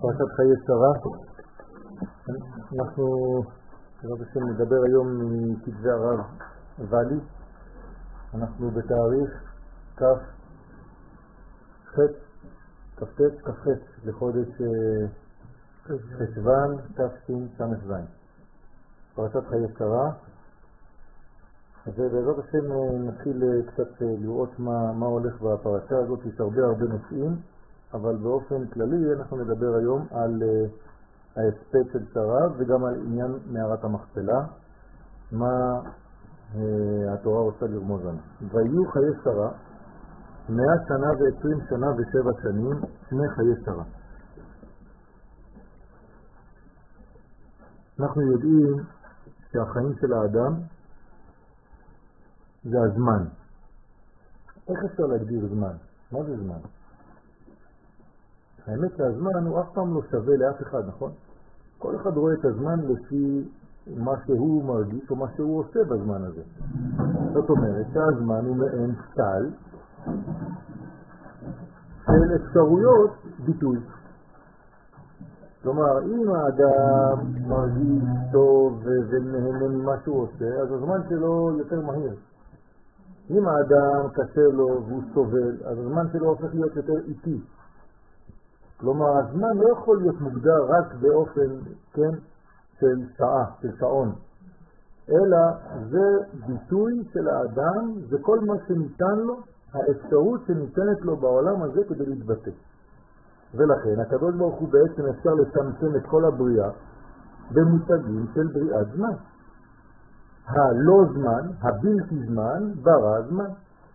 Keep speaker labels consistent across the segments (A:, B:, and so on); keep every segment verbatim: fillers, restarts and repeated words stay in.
A: פרשת חיי שרה. אנחנו בעזרת השם נדבר היום מכתבי הרב ואלי. אנחנו בתאריך כ"ח כ"ט כ"ח לחודש חשוון תשס"ז. פרשת חיי שרה. ובעזרת השם נתחיל קצת לראות מה, מה הולך בפרשה הזאת. יש הרבה הרבה נושאים, אבל באופן כללי אנחנו נדבר היום על uh, ההספד של שרה וגם על עניין מערת המכפלה, מה uh, התורה רוצה לרמוז לנו. ויהיו חיי שרה מאה שנה ועשרים שנה ושבע שנים, שני חיי שרה. אנחנו יודעים שהחיים של האדם זה הזמן. איך אפשר להגדיר זמן? מה זה זמן? האמת שהזמן הוא אף פעם לא שווה לאף אחד, נכון? כל אחד רואה את הזמן לפי מה שהוא מרגיש או מה שהוא עושה בזמן הזה. זאת אומרת שהזמן הוא מעין סל של אפשרויות ביטוי. כלומר, אם האדם מרגיש טוב ונהנה ממה שהוא עושה, אז הזמן שלו יותר מהיר. אם האדם קשה לו והוא סובל, אז הזמן שלו הופך להיות יותר איטי. כלומר, הזמן לא יכול להיות מוגדר רק באופן, כן, של שעה, של שעון, אלא זה ביטוי של האדם, זה כל מה שניתן לו, האפשרות שניתנת לו בעולם הזה כדי להתבטא. ולכן הקדוש ברוך הוא בעצם אפשר לצמצם את כל הבריאה במושגים של בריאת זמן. הלא זמן, הבלתי זמן, ברא זמן.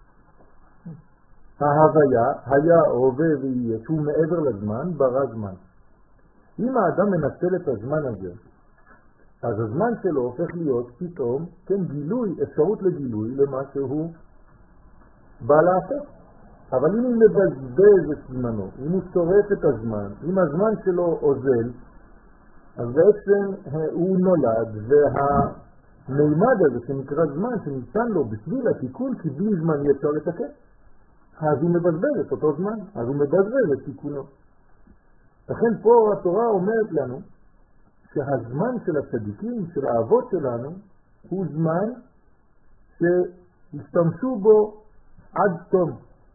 A: ההוויה, היה, הווה ויהיה, שהוא מעבר לזמן, ברא זמן. אם האדם מנצל את הזמן הזה, אז הזמן שלו הופך להיות פתאום, כן, גילוי, אפשרות לגילוי למה שהוא בא לעשות. אבל אם הוא מבזבז את זמנו, אם הוא שורף את הזמן, אם הזמן שלו אוזל, אז בעצם הוא נולד, והמימד הזה שנקרא זמן שניתן לו בשביל התיקון, כי בלי זמן יהיה אפשר לתקן. אז הוא מבזבז את אותו זמן, אז הוא מבזבז את תיקונו. לכן פה התורה אומרת לנו שהזמן של הצדיקים, של האבות שלנו, הוא זמן שהשתמשו בו עד תום.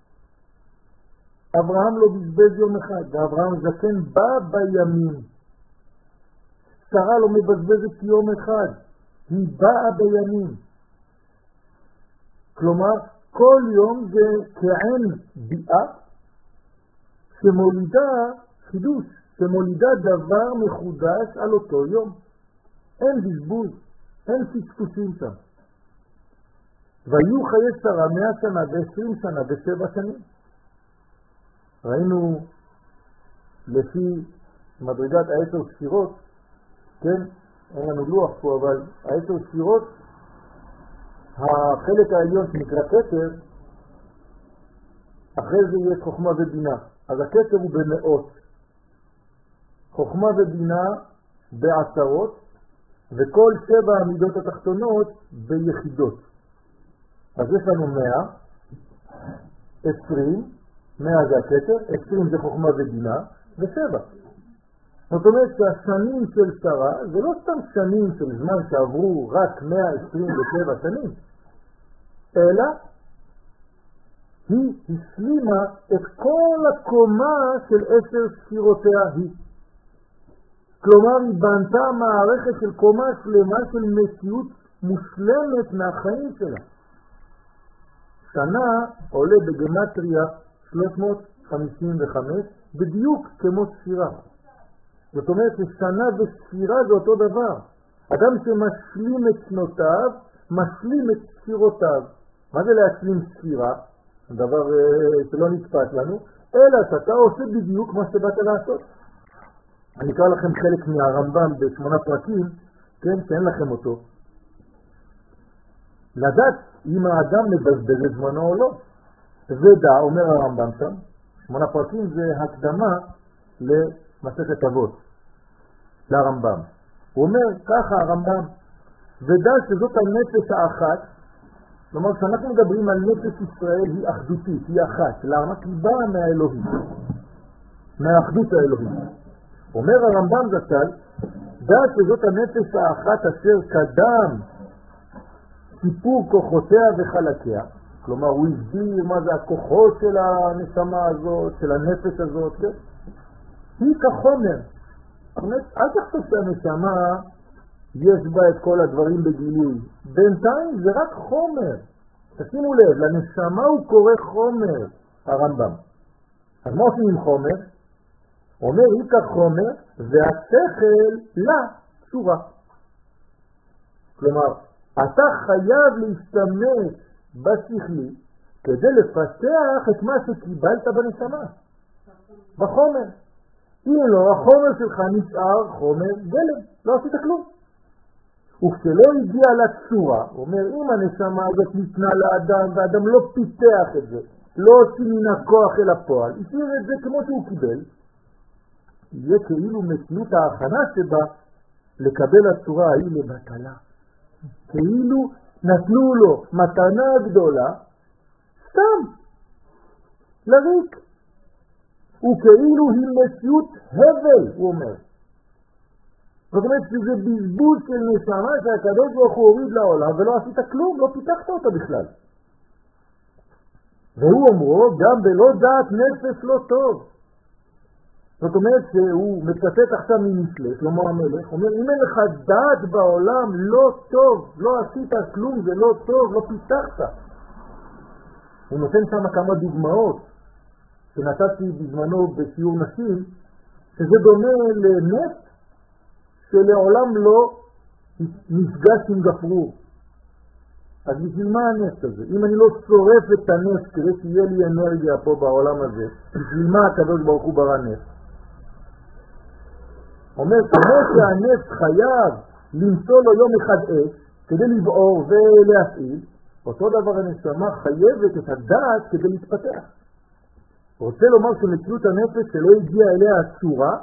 A: אברהם לא בזבז יום אחד, ואברהם זקן בא בימים. שרה לא מבזבזת יום אחד, היא באה בימים. כלומר, כל יום זה כעין ביאה שמולידה חידוש, שמולידה דבר מחודש על אותו יום. אין בזבוז, אין פספוסים שם. ויהיו חיי שרה מאה שנה ועשרים שנה ושבע שנים. ראינו לפי מדרגת העשר ספירות, כן, אין לנו לוח פה, אבל העשר ספירות, החלק העליון שנקרא כתר, אחרי זה יש חוכמה ובינה. אז הכתר הוא במאות, חוכמה ובינה בעשרות, וכל שבע המידות התחתונות ביחידות. אז יש לנו מאה, עשרים, מאה זה הכתר, עשרים זה חוכמה ובינה, ושבע. זאת אומרת שהשנים של שרה זה לא סתם שנים של זמן שעברו רק מאה עשרים ושבע שנים, אלא היא השלימה את כל הקומה של עשר ספירותיה היא. כלומר היא בנתה מערכת של קומה שלמה של מציאות מושלמת מהחיים שלה. שנה עולה בגמטריה שלוש מאות חמישים וחמש בדיוק כמו ספירה. זאת אומרת ששנה וספירה זה אותו דבר. אדם שמשלים את שנותיו, משלים את ספירותיו. מה זה להשלים ספירה? דבר אה, שלא נתפס לנו, אלא שאתה עושה בדיוק מה שבאת לעשות. אני אקרא לכם חלק מהרמב"ם בשמונה פרקים, כן, שאין לכם אותו. לדעת אם האדם מבזבז את זמנו או לא. ודע, אומר הרמב"ם שם, שמונה פרקים זה הקדמה למסכת אבות, לרמב"ם. הוא אומר ככה הרמב"ם, ודע שזאת הנפש האחת, כלומר כשאנחנו מדברים על נפש ישראל היא אחדותית, היא אחת. למה? כי היא באה מהאלוהים, מהאחדות האלוהית. אומר הרמב"ם זצ"ל, דעת שזאת הנפש האחת אשר קדם סיפור כוחותיה וחלקיה, כלומר הוא הסביר מה זה הכוחות של הנשמה הזאת, של הנפש הזאת, כן? היא כחומר. זאת אומרת, אל תחשוב שהנשמה יש בה את כל הדברים בגילוי. בינתיים זה רק חומר. תשימו לב, לנשמה הוא קורא חומר, הרמב"ם. אז מה עושים עם חומר? אומר, היא כחומר, והשכל לה צורה. כלומר, אתה חייב להשתמש בשכלי כדי לפתח את מה שקיבלת בנשמה, בחומר. אם לא, החומר שלך נשאר חומר גלם, לא עשית כלום. וכשלא הגיע לצורה, אומר, אם הנשמה הזאת ניתנה לאדם והאדם לא פיתח את זה, לא הוציא מן הכוח אל הפועל, השאיר את זה כמו שהוא קיבל, יהיה כאילו מציאות ההכנה שבה לקבל הצורה ההיא לבטלה. כאילו נתנו לו מתנה גדולה, סתם, לריק. וכאילו היא מציאות הבל, הוא אומר. זאת אומרת שזה בזבוז של נשמה שהקדוש ברוך הוא הוריד לעולם ולא עשית כלום, לא פיתחת אותה בכלל. והוא אומרו, גם בלא דעת נפש לא טוב. זאת אומרת שהוא מצטט עכשיו ממשלי, שלמה המלך, אומר, אם אין לך דעת בעולם לא טוב, לא עשית כלום, זה לא טוב, לא פיתחת. הוא נותן שם כמה דוגמאות שנתתי בזמנו בשיעור נשים, שזה דומה לנפט שלעולם לא נפגש עם גפרור. אז בשביל מה הנפט הזה? אם אני לא שורף את הנפט כדי שיהיה לי אנרגיה פה בעולם הזה, בשביל מה הקדוש ברוך הוא ברא נפט? אומר, כמו שהנפט חייב למצוא לו יום אחד אש כדי לבעור ולהפעיל, אותו דבר הנשמה חייבת את הדעת כדי להתפתח. רוצה לומר שמציאות הנפש שלא הגיעה אליה הצורה,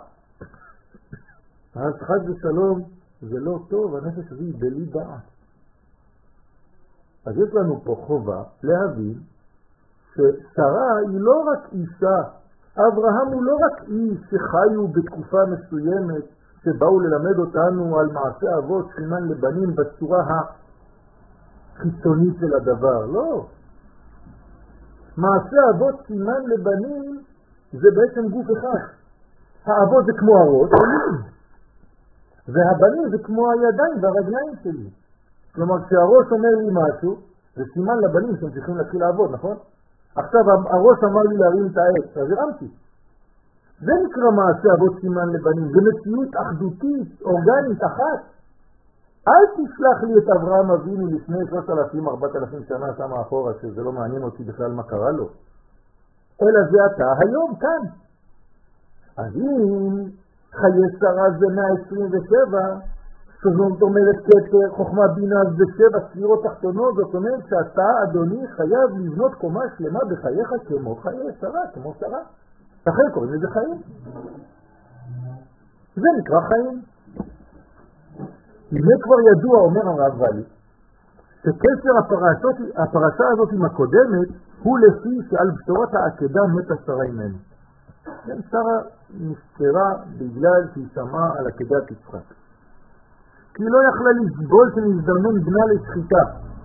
A: אז חד ושלום זה לא טוב, הנפש הזה היא בלי דעת. אז יש לנו פה חובה להבין ששרה היא לא רק אישה, אברהם הוא לא רק איש שחיו בתקופה מסוימת שבאו ללמד אותנו על מעשה אבות סימן לבנים בצורה החיצונית של הדבר, לא. מעשה אבות סימן לבנים זה בעצם גוף אחד. האבות זה כמו הראש והבנים זה כמו הידיים והרגליים שלי. כלומר כשהראש אומר לי משהו זה סימן לבנים שהם צריכים להתחיל לעבוד, נכון? עכשיו הראש אמר לי להרים את העץ, אז הרמתי. זה נקרא מעשה אבות סימן לבנים, זה מציאות אחדותית, אורגנית, אחת. אל תשלח לי את אברהם אבינו לפני שלושת אלפים ארבעת אלפים שנה שם אחורה, שזה לא מעניין אותי בכלל מה קרה לו. אלא זה אתה היום כאן. אז אם חיי שרה זה מאה עשרים ושבע, זאת אומרת כתר, חוכמה בינה זה שבע ספירות תחתונות, זאת אומרת שאתה אדוני חייב לבנות קומה שלמה בחייך כמו חיי שרה, כמו שרה. לכן קוראים לזה חיים. זה נקרא חיים. הנה כבר ידוע, אומר הרב ואלי, שקשר הפרשות, הפרשה הזאת עם הקודמת הוא לפי שעל בשורת העקדה מתה שרה ממנו. כן, שרה נפטרה בגלל שהיא שמעה על עקדת יצחק. כי היא לא יכלה לסבול שנזדמן בנה לשחיטה.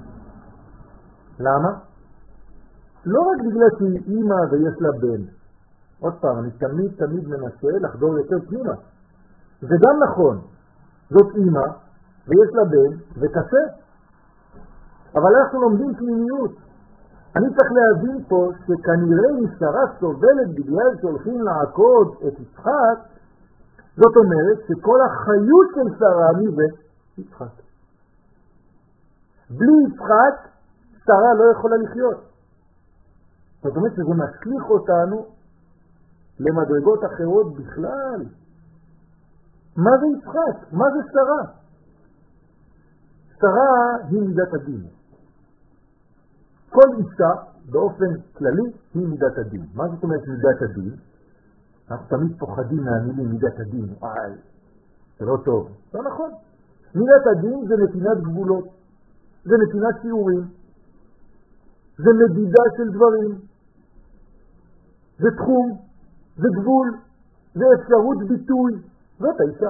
A: למה? לא רק בגלל שהיא אימא ויש לה בן. עוד פעם, אני תמיד תמיד מנסה לחדור יותר פנימה. זה גם נכון. זאת אימא ויש לה בן וקשה. אבל אנחנו לומדים פנימיות. אני צריך להבין פה שכנראה היא שרה סובלת בגלל שהולכים לעקוד את יצחק. זאת אומרת שכל החיות של שרה מזה יצחק. בלי יצחק שרה לא יכולה לחיות. זאת אומרת שזה משליך אותנו למדרגות אחרות בכלל. מה זה יצחק? מה זה שרה? שרה היא מידת הדין. כל אישה באופן כללי היא מידת הדין. מה זאת אומרת מידת הדין? אנחנו תמיד פוחדים מהמילים מידת הדין. וואי, זה לא טוב. לא נכון. מידת הדין זה נתינת גבולות. זה נתינת שיעורים. זה מדידה של דברים. זה תחום. זה גבול. זה אפשרות ביטוי. זאת האישה.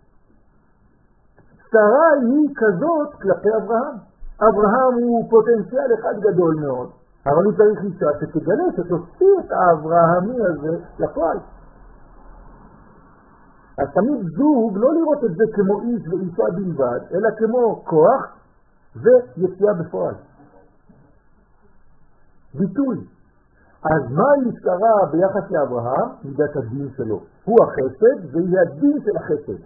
A: שרה היא כזאת כלפי אברהם. אברהם הוא פוטנציאל אחד גדול מאוד, אבל הוא צריך אישה שתגלה, שתוציא את האברהמי הזה לפועל. אז תמיד זוג לא לראות את זה כמו איש ואישה בלבד, אלא כמו כוח ויציאה בפועל. ביטוי. אז מה היא שרה ביחס לאברהם? מידת הדין שלו. הוא החסד והיא הדין של החסד.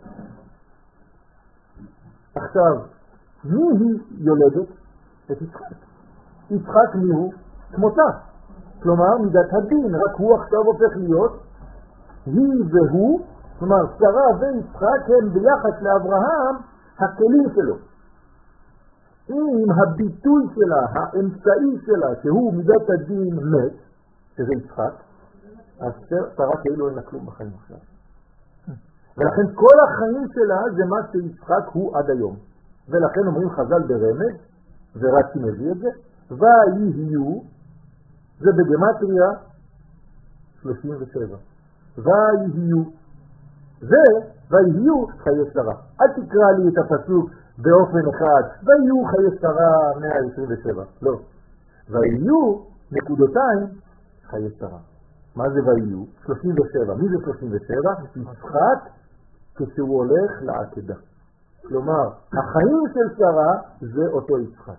A: עכשיו, מי היא יולדת? את יצחק. יצחק מי הוא? כמותה. כלומר, מידת הדין, רק הוא עכשיו הופך להיות היא והוא, כלומר, שרה ויצחק הם ביחס לאברהם הכלים שלו. אם הביטוי שלה, האמצעי שלה, שהוא מידת הדין מת, שזה יצחק, אז שרה כאילו אין לה כלום בחיים עכשיו. ולכן כל החיים שלה זה מה שיצחק הוא עד היום. ולכן אומרים חז"ל ברמז, ורצי מביא את זה, ויהיו, זה בגמטריה שלושים ושבע. ויהיו, זה ויהיו חיי שרה. אל תקרא לי את הפסוק באופן אחד, ויהיו חיי שרה מאה עשרים ושבע. לא. ויהיו נקודותיים חיי שרה. מה זה ויהיו? שלושים ושבע. מי זה שלושים ושבע? יצחק כשהוא הולך לעקדה. כלומר, החיים של שרה זה אותו יצחק.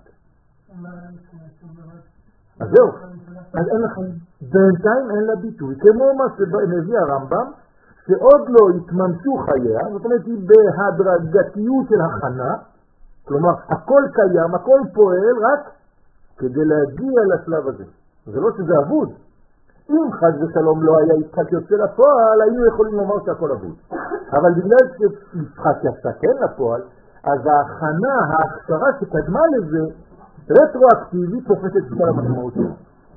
A: אז זהו, אז אין לחיים. בינתיים אין לה ביטוי. כמו מה שמביא הרמב"ם, שעוד לא התממשו חייה, זאת אומרת היא בהדרגתיות של הכנה, כלומר הכל קיים, הכל פועל רק כדי להגיע לשלב הזה. זה לא שזה אבוד. אם חד ושלום לא היה יצחק יוצא לפועל, היינו יכולים לומר שהכל אבוד. אבל בגלל שיצחק יצא כן לפועל, אז ההכנה, ההכשרה שקדמה לזה, רטרואקטיבית הופכת את כל המשמעות שלו.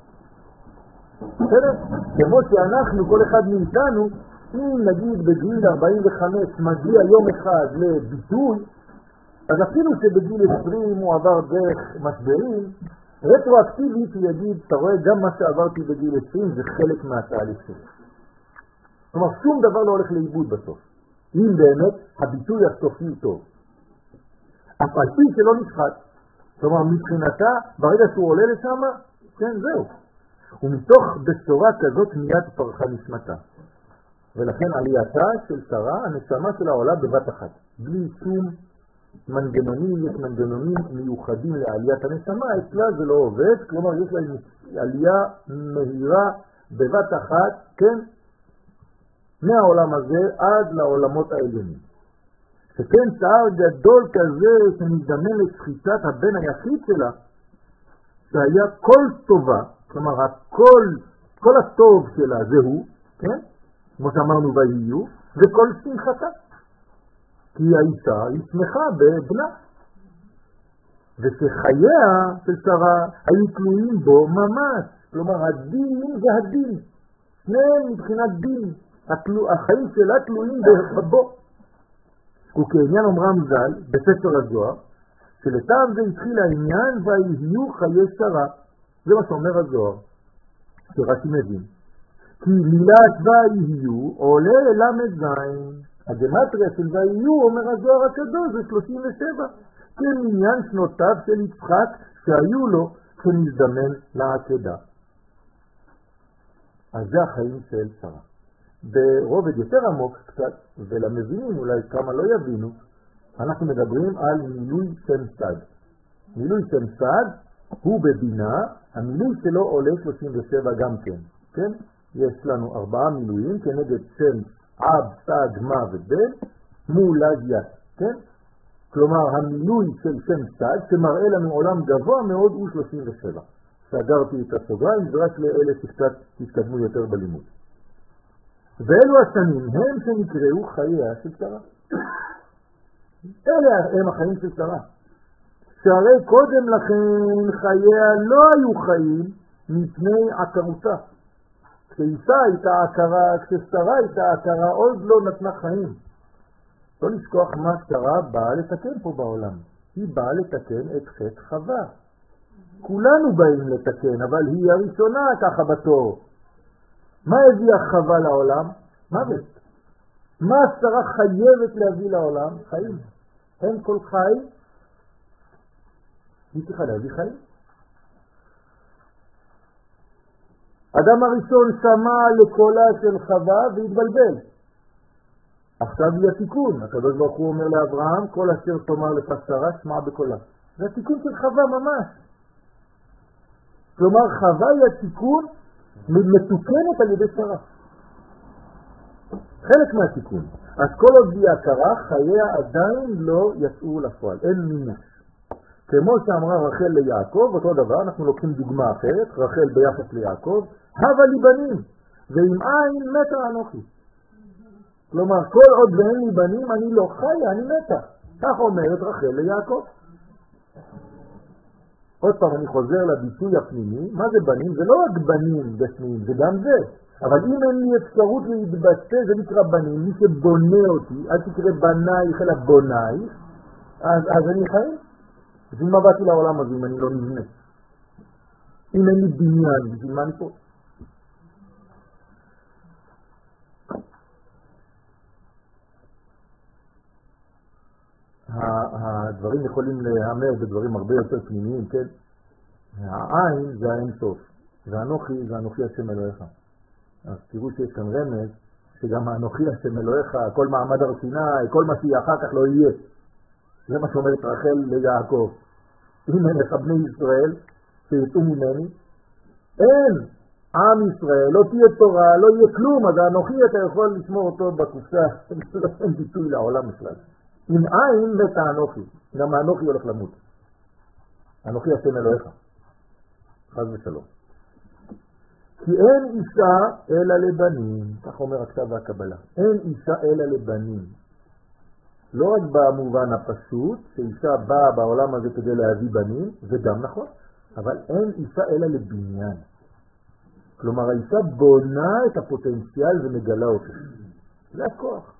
A: בסדר? כמו שאנחנו, כל אחד מאיתנו, אם נגיד בגיל ארבעים וחמש מגיע יום אחד לביטוי, אז אפילו שבגיל עשרים הוא עבר דרך משברים, רטרואקטיבית הוא יגיד, אתה רואה, גם מה שעברתי בגיל עשרים זה חלק מהתהליך שלי. כלומר, שום דבר לא הולך לאיבוד בסוף. אם באמת הביטוי הסופי הוא טוב. אף על פי שלא נשחט. כלומר, מבחינתה, ברגע שהוא עולה לשם, כן, זהו. ומתוך בשורה כזאת מיד פרחה נשמתה. ולכן עלייתה של שרה, הנשמה שלה עולה בבת אחת. בלי שום מנגנונים, יש מנגנונים מיוחדים לעליית הנשמה, אצלה זה לא עובד, כלומר יש לה עלייה מהירה בבת אחת, כן, מהעולם הזה עד לעולמות העליונים. שכן צער גדול כזה שמזדמן לשחיטת הבן היחיד שלה, שהיה כל טובה, כלומר הכל, כל הטוב שלה זה הוא, כן, כמו שאמרנו ויהיו, וכל שמחתה. כי האישה היא שמחה בבנה. ושחייה של שרה היו תלויים בו ממש. כלומר, הדין והדין. שניהם מבחינת דין. התלו... החיים שלה תלויים בו. וכעניין אומרם ז"ל, בספר הזוהר, שלטעם זה התחיל העניין ויהיו חיי שרה. זה מה שאומר הזוהר, שרש"י מבין. כי מילת ויהיו עולה למד זין. הגמטריה של ויהיו, אומר הזוהר הקדוש, זה שלושים ושבע. כמניין שנותיו של יצחק שהיו לו כמזדמן לעקדה. אז זה החיים של שרה. ברובד יותר עמוק קצת, ולמבינים אולי כמה לא יבינו, אנחנו מדברים על מילוי שם סד. מילוי שם סד הוא בבינה, המילוי שלו עולה שלושים ושבע גם כן. כן? יש לנו ארבעה מילויים כנגד שם אב, סד, מה ובן, מולדיה. כן? כלומר, המילוי של שם סד שמראה לנו עולם גבוה מאוד הוא שלושים ושבע. סגרתי את הסוגריים, זה רק לאלה שקצת תתקדמו יותר בלימוד. ואלו השנים הם שנקראו חייה של שרה. אלה הם החיים של שרה. שהרי קודם לכן חייה לא היו חיים מפני עקרותה. כשאישה הייתה עקרה, כששרה הייתה עקרה, עוד לא נתנה חיים. לא לשכוח מה שרה באה לתקן פה בעולם. היא באה לתקן את חטא חווה. כולנו באים לתקן, אבל היא הראשונה ככה בתור. מה הביאה חווה לעולם? מוות. מה שרה חייבת להביא לעולם? חיים. אין כל חי, היא צריכה להביא חיים. אדם הראשון שמע לקולה של חווה והתבלבל. עכשיו היא התיקון. הקדוש ברוך הוא אומר לאברהם, כל אשר תאמר לך שרה שמע בקולה. זה התיקון של חווה ממש. כלומר, חווה היא התיקון מתוקנת על ידי שרה. חלק מהתיקון. אז כל עוד היא הכרה, חייה עדיין לא יצאו לפועל. אין מימוש. כמו שאמרה רחל ליעקב, אותו דבר, אנחנו לוקחים דוגמה אחרת, רחל ביחס ליעקב, הווה לי בנים, ועם עין מתה אנוכי. כלומר, כל עוד ואין לי בנים, אני לא חיה, אני מתה. כך אומרת רחל ליעקב. עוד פעם אני חוזר לביטוי הפנימי, מה זה בנים? זה לא רק בנים בפנים, זה גם זה. אבל אם אין לי אפשרות להתבטא, זה נקרא בנים, מי שבונה אותי, אל תקרא בנייך אלא בונייך, אז, אז אני חיים. בשביל מה באתי לעולם הזה אם אני לא נבנה? אם אין לי בניין, בשביל מה אני פה? הדברים יכולים להיאמר בדברים הרבה יותר פנימיים, כן? העין זה האין סוף, והאנוכי זה אנוכי השם אלוהיך. אז תראו שיש כאן רמז שגם האנוכי השם אלוהיך, כל מעמד הר סיני, כל מה שיהיה אחר כך לא יהיה. זה מה שאומרת רחל ליעקב. אם אין לך בני ישראל שיצאו ממני, אין עם ישראל, לא תהיה תורה, לא יהיה כלום, אז האנוכי אתה יכול לשמור אותו בקופסה, אין ביטוי לעולם בכלל. אם אין מת האנוכי, גם האנוכי הולך למות. האנוכי השם אלוהיך. חס ושלום. כי אין אישה אלא לבנים, כך אומר הכתב והקבלה. אין אישה אלא לבנים. לא רק במובן הפשוט, שאישה באה בעולם הזה כדי להביא בנים, זה גם נכון, אבל אין אישה אלא לבניין. כלומר, האישה בונה את הפוטנציאל ומגלה אותו. זה הכוח.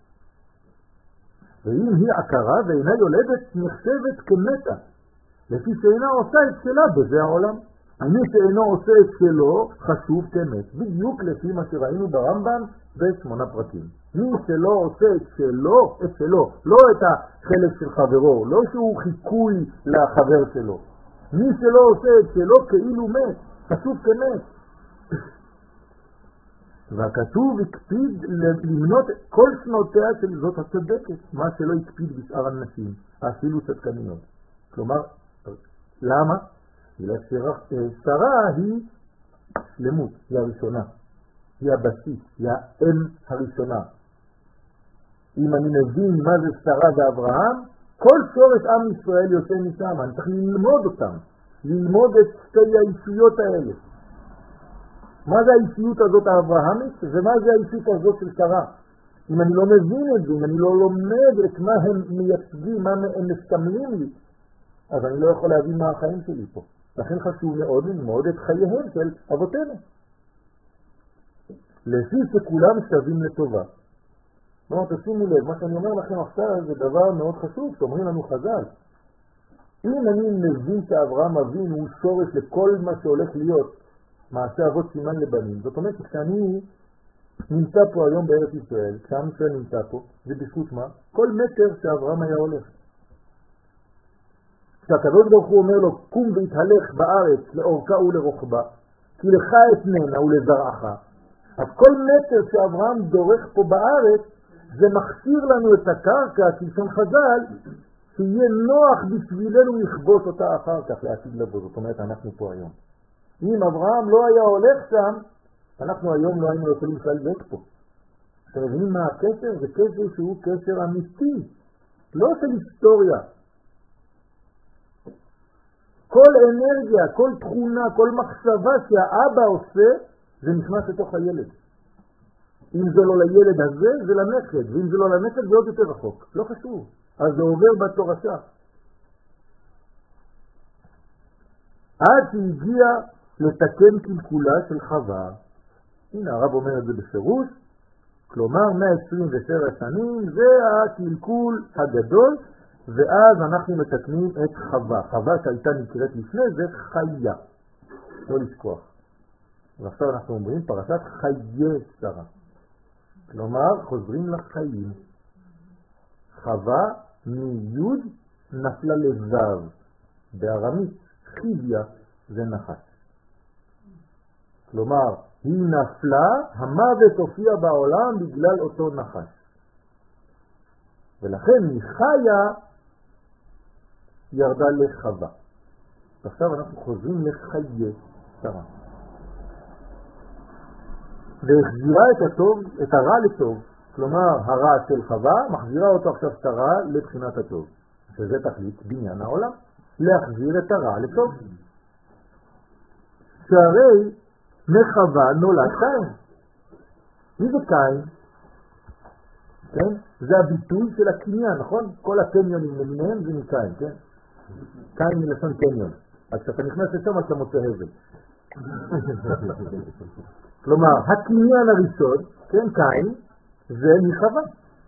A: ואם היא עקרה ואינה יולדת, נחשבת כמתה, לפי שאינה עושה את שלה בזה העולם. מי שאינו עושה את שלו, חשוב כמת. בדיוק לפי מה שראינו ברמב"ם בשמונה פרקים. מי שלא עושה את שלו, את שלו, לא את החלק של חברו, לא שהוא חיקוי לחבר שלו. מי שלא עושה את שלו כאילו מת, חשוב כמת. והכתוב הקפיד למנות כל שנותיה של זאת הצדקת, מה שלא הקפיד בשאר הנשים, אפילו צדקניות. כלומר, למה? שרה היא שלמות, היא הראשונה, היא הבסיס, היא האם הראשונה. אם אני מבין מה זה שרה ואברהם, כל שורש עם ישראל יוצא משם, אני צריך ללמוד אותם, ללמוד את שתי האישיות האלה. מה זה האישיות הזאת האברהמית ומה זה האישיות הזאת של שרה? אם אני לא מבין את זה, אם אני לא לומד את מה הם מייצגים, מה הם מסתמלים לי, אז אני לא יכול להבין מה החיים שלי פה. לכן חשוב מאוד ללמוד את חייהם של אבותינו. לפי שכולם שווים לטובה. לא, תשימו לב, מה שאני אומר לכם עכשיו זה דבר מאוד חשוב, שאומרים לנו חז"ל. אם אני מבין שאברהם אבינו הוא שורש לכל מה שהולך להיות, מעשה אבות סימן לבנים, זאת אומרת שכשאני נמצא פה היום בארץ ישראל, כשעם ישראל נמצא פה, זה בזכות מה? כל מטר שאברהם היה הולך. כשהקדוש ברוך הוא אומר לו, קום והתהלך בארץ לאורכה ולרוחבה, כי לך אתננה ולזרעך. אז כל מטר שאברהם דורך פה בארץ, זה מכשיר לנו את הקרקע, כלשון חז"ל, שיהיה נוח בשבילנו לכבוש אותה אחר כך לעתיד לבוא. זאת אומרת, אנחנו פה היום. אם אברהם לא היה הולך שם, אנחנו היום לא היינו יכולים ללבק פה. אתם מבינים מה הקשר? זה קשר שהוא קשר אמיתי, לא של היסטוריה. כל אנרגיה, כל תכונה, כל מחשבה שהאבא עושה, זה נכנס לתוך הילד. אם זה לא לילד הזה, זה לנכד, ואם זה לא לנכד, זה עוד יותר רחוק. לא חשוב. אז זה עובר בתורשה. עד שהגיע לתקן קלקולה של חווה. הנה הרב אומר את זה בפירוש, כלומר מאה עשרים ושבע שנים זה הקלקול הגדול, ואז אנחנו מתקנים את חווה. חווה שהייתה נקראת לפני זה חיה, לא לשכוח. ועכשיו אנחנו אומרים פרשת חיי שרה. כלומר חוזרים לחיים. חווה מיוד נפלה לזב, בארמית חיביה זה נחש. כלומר היא נפלה, המוות הופיע בעולם בגלל אותו נחש, ולכן מחיה ירדה לחווה. עכשיו אנחנו חוזרים לחיי שרה, והחזירה את הטוב, את הרע לטוב. כלומר הרע של חווה מחזירה אותו עכשיו שרה לבחינת הטוב, שזה תכלית בניין העולם, להחזיר את הרע לטוב. שהרי מחווה נולד קין. מי זה קין? כן? זה הביטוי של הקניין, נכון? כל הקניונים למיניהם זה מקין, כן? קין מלשון קניון. אז כשאתה נכנס לשם אתה מוצא הבל. כלומר, הקניין הראשון, כן, קין, זה מחווה.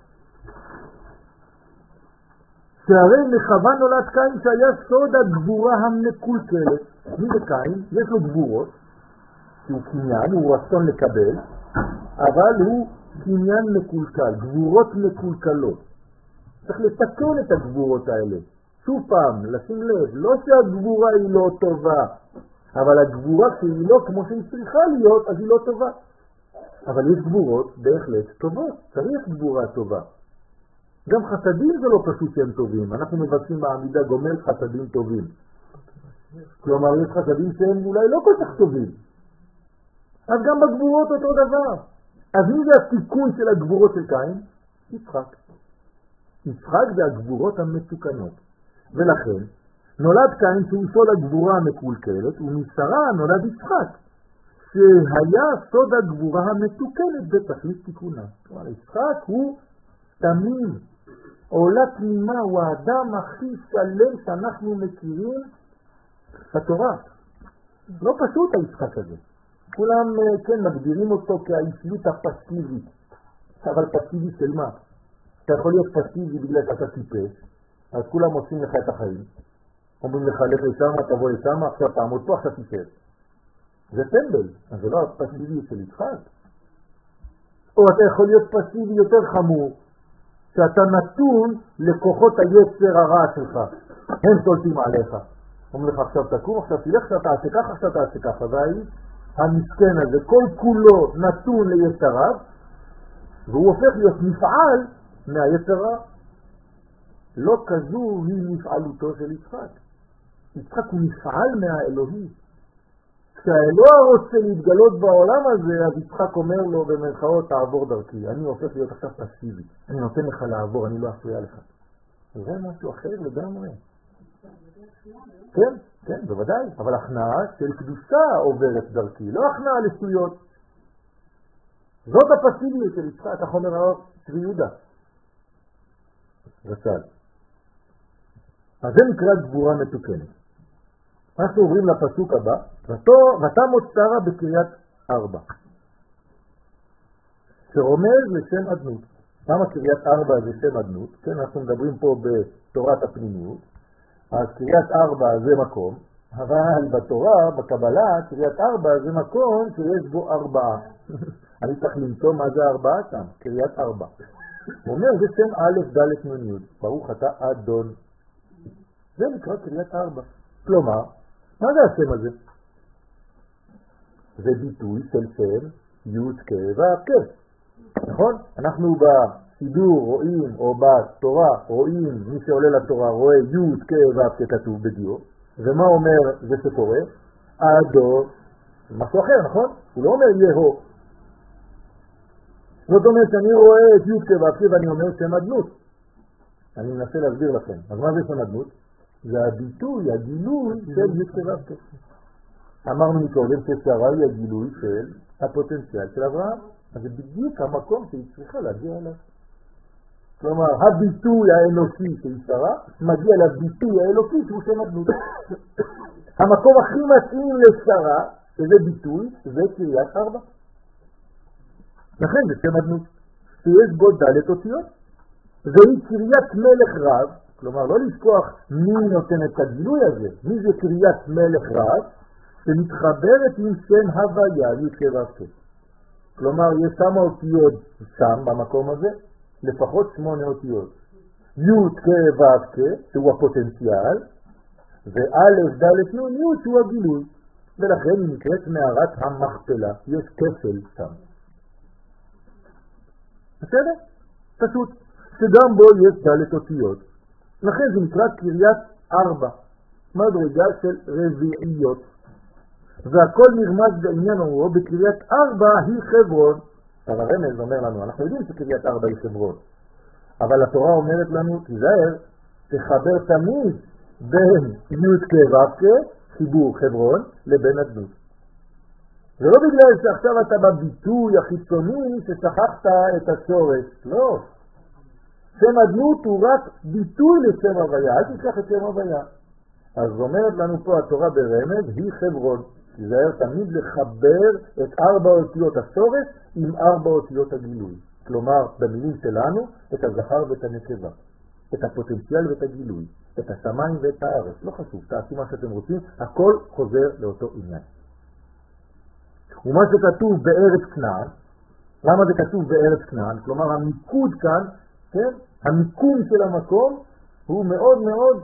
A: שהרי מחווה נולד קין שהיה סוד הגבורה המקולקלת. מי זה קין? יש לו גבורות, שהוא קניין, הוא רצון לקבל, אבל הוא קניין מקולקל, גבורות מקולקלות. צריך לתקן את הגבורות האלה. שוב פעם, לשים לב, לא שהגבורה היא לא טובה, אבל הגבורה שהיא לא כמו שהיא צריכה להיות, אז היא לא טובה. אבל יש גבורות בהחלט טובות, צריך גבורה טובה. גם חסדים זה לא פשוט שהם טובים, אנחנו מבקשים בעמידה גומל חסדים טובים. כלומר יש חסדים שהם אולי לא כל כך טובים. אז גם בגבורות אותו דבר. אז מי זה התיקון של הגבורות של קין? יצחק. יצחק זה הגבורות המתוקנות. ולכן נולד קין שהוא סוד הגבורה המקולקלת, ומשרה נולד יצחק שהיה סוד הגבורה המתוקנת בתכלית תיקונה. כלומר יצחק הוא תמים, עולה תמימה, הוא האדם הכי שלם שאנחנו מכירים בתורה. לא פשוט היצחק הזה. כולם כן מגדירים אותו כאישיות הפסיבית, אבל פסיבי של מה? אתה יכול להיות פסיבי בגלל שאתה טיפש, אז כולם עושים לך את החיים, אומרים לך לך לשם, תבוא לשם, עכשיו תעמוד פה, עכשיו תישב. זה טמבל, אז זה לא הפסיבי של יצחק. או אתה יכול להיות פסיבי יותר חמור, שאתה נתון לכוחות היצר הרע שלך, הם שולטים עליך. אומרים לך עכשיו תקום, עכשיו תלך, עכשיו תעשה ככה, עכשיו תעשה ככה, והאיש המסכן הזה כל כולו נתון ליצריו, והוא הופך להיות מפעל מהיצרה. לא כזו היא מפעלותו של יצחק. יצחק הוא מפעל מהאלוהי. כשהאלוה רוצה להתגלות בעולם הזה, אז יצחק אומר לו במרכאות תעבור דרכי. אני הופך להיות עכשיו פסיבי, אני נותן לך לעבור, אני לא אפריע לך. זה משהו אחר לגמרי. כן, כן, בוודאי, אבל הכנעה של קדושה עוברת דרכי, לא הכנעה לשטויות. זאת הפסיביות של יצחק, כך אומר הרב צבי יהודה רצ"ל. אז זה נקרא גבורה מתוקנת. אנחנו עוברים לפסוק הבא, ותמות שרה בקריית ארבע, שרומז לשם אדנות. למה קריית ארבע זה שם אדנות? כן, אנחנו מדברים פה בתורת הפנימיות, אז קריית ארבע זה מקום, אבל בתורה, בקבלה, קריית ארבע זה מקום שיש בו ארבעה. אני צריך למצוא מה זה ארבעה שם, קריית ארבע. הוא אומר, זה שם א' ד' נ' י', ברוך אתה אדון. זה נקרא קריית ארבע. כלומר, מה זה השם הזה? זה ביטוי של שם י' כ' ו' כ'. נכון? אנחנו בסידור רואים, או בתורה רואים, מי שעולה לתורה רואה י' כ' ו' כ' כתוב בדיו. ומה אומר זה שקורא? אדון, משהו אחר, נכון? הוא לא אומר יהו. זאת אומרת שאני רואה את י' כ' ו' כ' ואני אומר שם אדנות. אני מנסה להסביר לכם. אז מה זה שם אדנות? זה הביטוי, הגילוי של י' כ' ו' כ'. אמרנו מקודם ששרה היא הגילוי של הפוטנציאל של אברהם. אז זה בדיוק המקום שהיא צריכה להגיע אליו. כלומר, הביטוי האנושי של שרה מגיע לביטוי האלוקי שהוא שם אדנות. המקום הכי מתאים לשרה, שזה ביטוי, זה קריית ארבע. לכן זה שם אדנות, שיש בו ד' אותיות. זוהי קריית מלך רב, כלומר לא לשכוח מי נותן את הגילוי הזה, מי זה קריית מלך רב, שמתחברת עם שם הוויה י' כ' ו' כ'. כלומר, יש כמה אותיות שם במקום הזה, לפחות שמונה אותיות. י' כ' ו' כ', שהוא הפוטנציאל, וא' ד' נ' י' שהוא הגילוי. ולכן היא נקראת מערת המכפלה, יש כפל שם. בסדר? פשוט, שגם בו יש ד' אותיות. לכן זה נקרא קריית ארבע, מדרגה של רביעיות. והכל נרמז בעניין אומרו, בקריית ארבע היא חברון. הרמז אומר לנו, אנחנו יודעים שקריית ארבע היא חברון, אבל התורה אומרת לנו, תיזהר, תחבר תמיד בין י' כ' ו' כ', חיבור חברון, לבין הדמות. זה לא בגלל שעכשיו אתה בביטוי החיצוני ששכחת את השורש, לא. שם הדמות הוא רק ביטוי לשם הוויה, אל תשכח את שם הוויה. אז אומרת לנו פה התורה ברמז, היא חברון. תיזהר תמיד לחבר את ארבע אותיות השורש עם ארבע אותיות הגילוי. כלומר, במילים שלנו, את הזכר ואת הנקבה, את הפוטנציאל ואת הגילוי, את השמיים ואת הארץ. לא חשוב, תעשו מה שאתם רוצים, הכל חוזר לאותו עניין. ומה שכתוב בארץ כנען, למה זה כתוב בארץ כנען? כלומר, המיקוד כאן, כן? המיקום של המקום הוא מאוד מאוד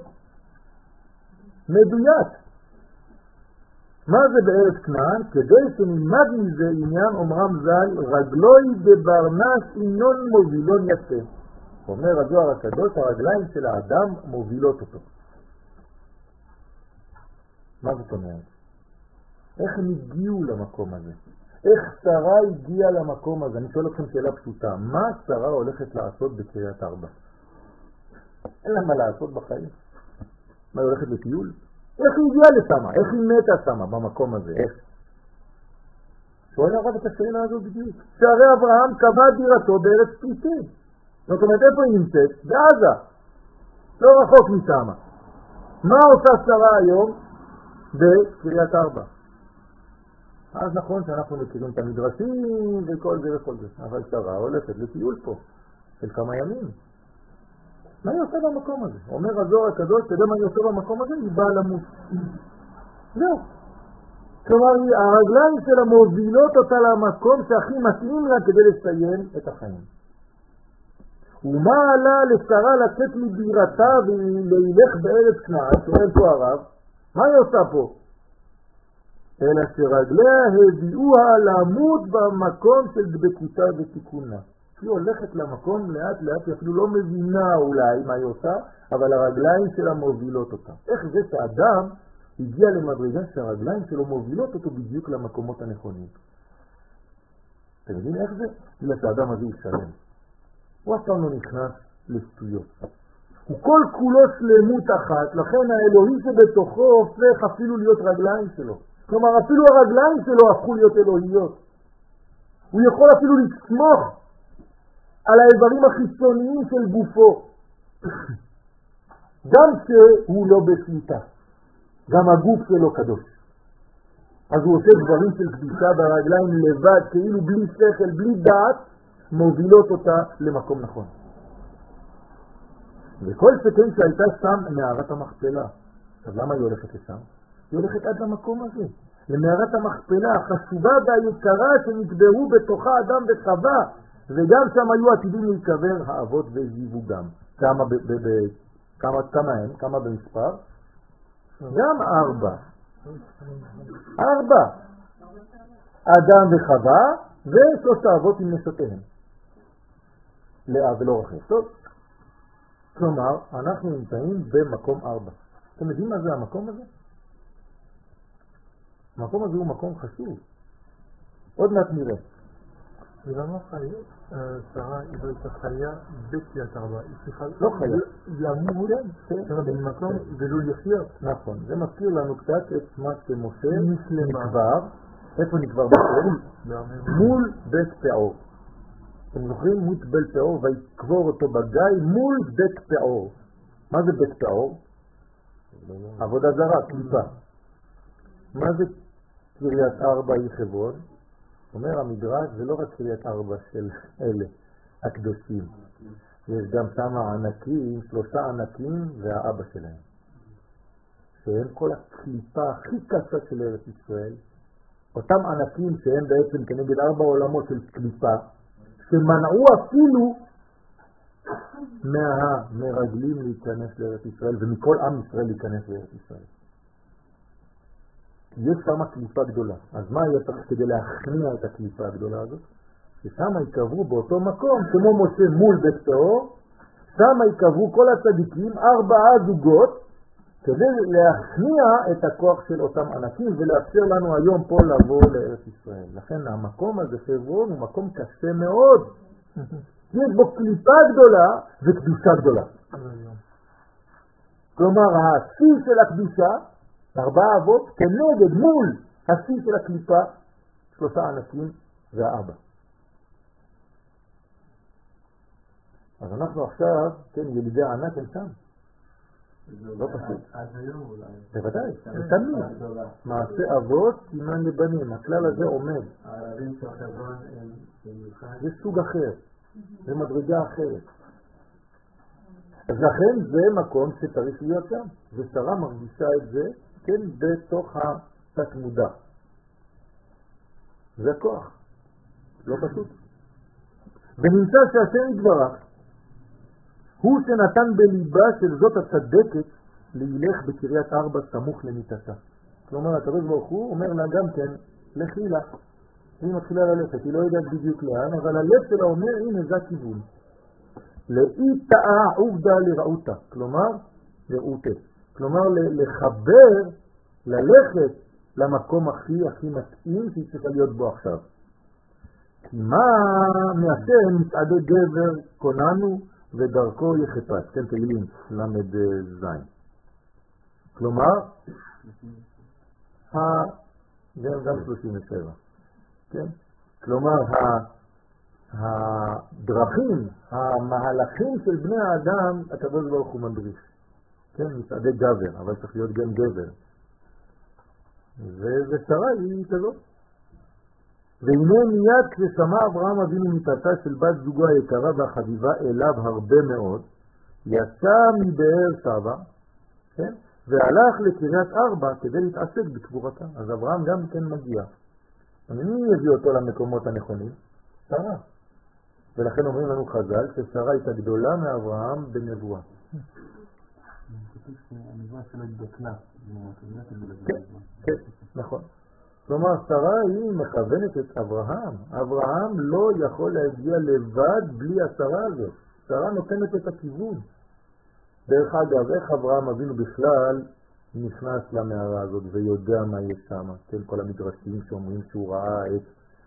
A: מדויק. מה זה בארץ כנען? כדי שנלמד מזה עניין אומרם ז"ל, רגלוי בברנש אינון מובילון יפה. אומר הזוהר הקדוש, הרגליים של האדם מובילות אותו. מה זאת אומרת? איך הם הגיעו למקום הזה? איך שרה הגיעה למקום הזה? אני שואל אתכם שאלה פשוטה, מה שרה הולכת לעשות בקריית ארבע? אין לה מה לעשות בחיים. מה היא הולכת לטיול? איך היא הגיעה לשמה? איך היא מתה שמה במקום הזה? איך? שואל הרב את השאלה הזאת בדיוק. שהרי אברהם קבע דירתו בארץ פליטים. זאת אומרת, איפה היא נמצאת? בעזה. לא רחוק משמה. מה עושה שרה היום בקריית ארבע? אז נכון שאנחנו מכירים את המדרשים וכל זה וכל זה, אבל שרה הולכת לטיול פה של כמה ימים. מה היא עושה במקום הזה? אומר הזוהר הקדוש, כדי מה היא עושה במקום הזה? היא באה למות. זהו. כלומר, הרגליים שלה מובילות אותה למקום שהכי מתאים לה כדי לסיים את החיים. ומה עלה לשרה לצאת מבירתה ולהילך בארץ כנען? שואל פה הרב, מה היא עושה פה? אלא שרגליה הביאוה למות במקום של דבקותה ותיקונה. היא הולכת למקום לאט לאט, היא אפילו לא מבינה אולי מה היא עושה, אבל הרגליים שלה מובילות אותה. איך זה שאדם הגיע למדרגה שהרגליים שלו מובילות אותו בדיוק למקומות הנכונים? אתם יודעים איך זה? בגלל שהאדם הזה ישלם. הוא אף פעם לא נכנס לשטויות. הוא כל כולו שלמות אחת, לכן האלוהי שבתוכו הופך אפילו להיות רגליים שלו. כלומר, אפילו הרגליים שלו הפכו להיות אלוהיות. הוא יכול אפילו לסמוך על האיברים החיצוניים של גופו. גם שהוא לא בשליטה. גם הגוף שלו קדוש. אז הוא עושה דברים של קדושה ברגליים לבד, כאילו בלי שכל, בלי דעת, מובילות אותה למקום נכון. וכל שכן שהייתה שם מערת המכפלה. אז למה היא הולכת לשם? היא הולכת עד למקום הזה. למערת המכפלה, החשובה והיקרה שנקברו בתוכה אדם וחווה, וגם שם היו עתידים להיקבר האבות וזיווגם. כמה, ב, ב, ב, כמה, כמה הם? כמה במספר? גם ארבע. ארבע. אדם וחווה ושלושת האבות עם נשותיהם. לאה ולא רחל. טוב. כלומר, אנחנו נמצאים במקום ארבע. אתם יודעים מה זה המקום הזה? המקום הזה הוא מקום חשוב. עוד מעט נראה.
B: ולמה חיה? שרה היא לא הייתה חיה בקריית ארבע. היא צריכה
A: למות
B: במקום ולא לחיות.
A: נכון. זה מזכיר לנו קצת את מה שמשה נקבר. איפה נקבר משה? מול בית פאור. אתם זוכרים? מות בית פאור ויקבור אותו בגיא מול בית פאור. מה זה בית פאור? עבודה זרה, קליפה. מה זה קריית ארבע היא חברון? אומר המדרש, זה לא רק קריית ארבע של אלה הקדושים. יש גם שם ענקים, שלושה ענקים והאבא שלהם. שהם כל הקליפה הכי קשה של ארץ ישראל, אותם ענקים שהם בעצם כנגד ארבע עולמות של קליפה, שמנעו אפילו מהמרגלים להיכנס לארץ ישראל ומכל עם ישראל להיכנס לארץ ישראל. יש שם קליפה גדולה. אז מה היה צריך כדי להכניע את הקליפה הגדולה הזאת? ששם יקברו באותו מקום, כמו משה מול בית פרעה, שם יקברו כל הצדיקים, ארבעה זוגות, כדי להכניע את הכוח של אותם ענקים ולאפשר לנו היום פה לבוא לארץ ישראל. לכן המקום הזה, חברון, הוא מקום קשה מאוד. יש בו קליפה גדולה וקדושה גדולה. כלומר, השיא של הקדושה, ארבעה אבות, כנגד מול השיא של הקליפה, שלושה ענקים והאבא. אז אנחנו עכשיו, כן, ילידי הענק הם שם. לא פשוט.
B: עד היום אולי.
A: בוודאי, זה תמיד. מעשה אבות, סימן לבנים. הכלל הזה עומד.
B: הערבים של חברון הם במיוחד.
A: זה סוג אחר. זה מדרגה אחרת. אז לכן זה מקום שצריך להיות שם. ושרה מרגישה את זה, כן, בתוך התת מודע. זה כוח. לא פשוט. ונמצא שהשם יתברך, הוא שנתן בליבה של זאת הצדקת להילך בקריית ארבע סמוך למיטתה. כלומר, הקדוש ברוך הוא אומר לה גם כן, לכי לה. היא מתחילה ללכת, היא לא יודעת בדיוק לאן, אבל הלב שלה אומר, הנה זה הכיוון. לאי תאה עובדה לרעותה, כלומר, לרעותה. כלומר, לחבר, ללכת למקום הכי הכי מתאים שהיא צריכה להיות בו עכשיו. כי מה מהשם מצעדי גבר קוננו, ודרכו יחפש, כן, תהילים, למד זין. כלומר, גם שלושים ושבע, כן? כלומר, הדרכים, המהלכים של בני האדם, הקדוש ברוך הוא מדריך. כן, מצעדי גבר, אבל צריך להיות גם גבר. ושרה היא כזאת. והנה מיד כששמע אברהם אבינו מיטתה של בת זוגו היקרה והחביבה אליו הרבה מאוד, יצא מבאר סבא, כן? והלך לקריית ארבע כדי להתעסק בקבורתה. אז אברהם גם כן מגיע. מי הביא אותו למקומות הנכונים? שרה. ולכן אומרים לנו חז"ל ששרה הייתה גדולה מאברהם בנבואה.
B: הנבואה שלו התבטלה.
A: כן, כן, נכון. כלומר, שרה היא מכוונת את אברהם. אברהם לא יכול להגיע לבד בלי השרה הזאת. שרה נותנת את הכיוון. דרך אגב, איך אברהם אבינו בכלל נכנס למערה הזאת ויודע מה יש שם? כן, כל המדרשים שאומרים שהוא ראה את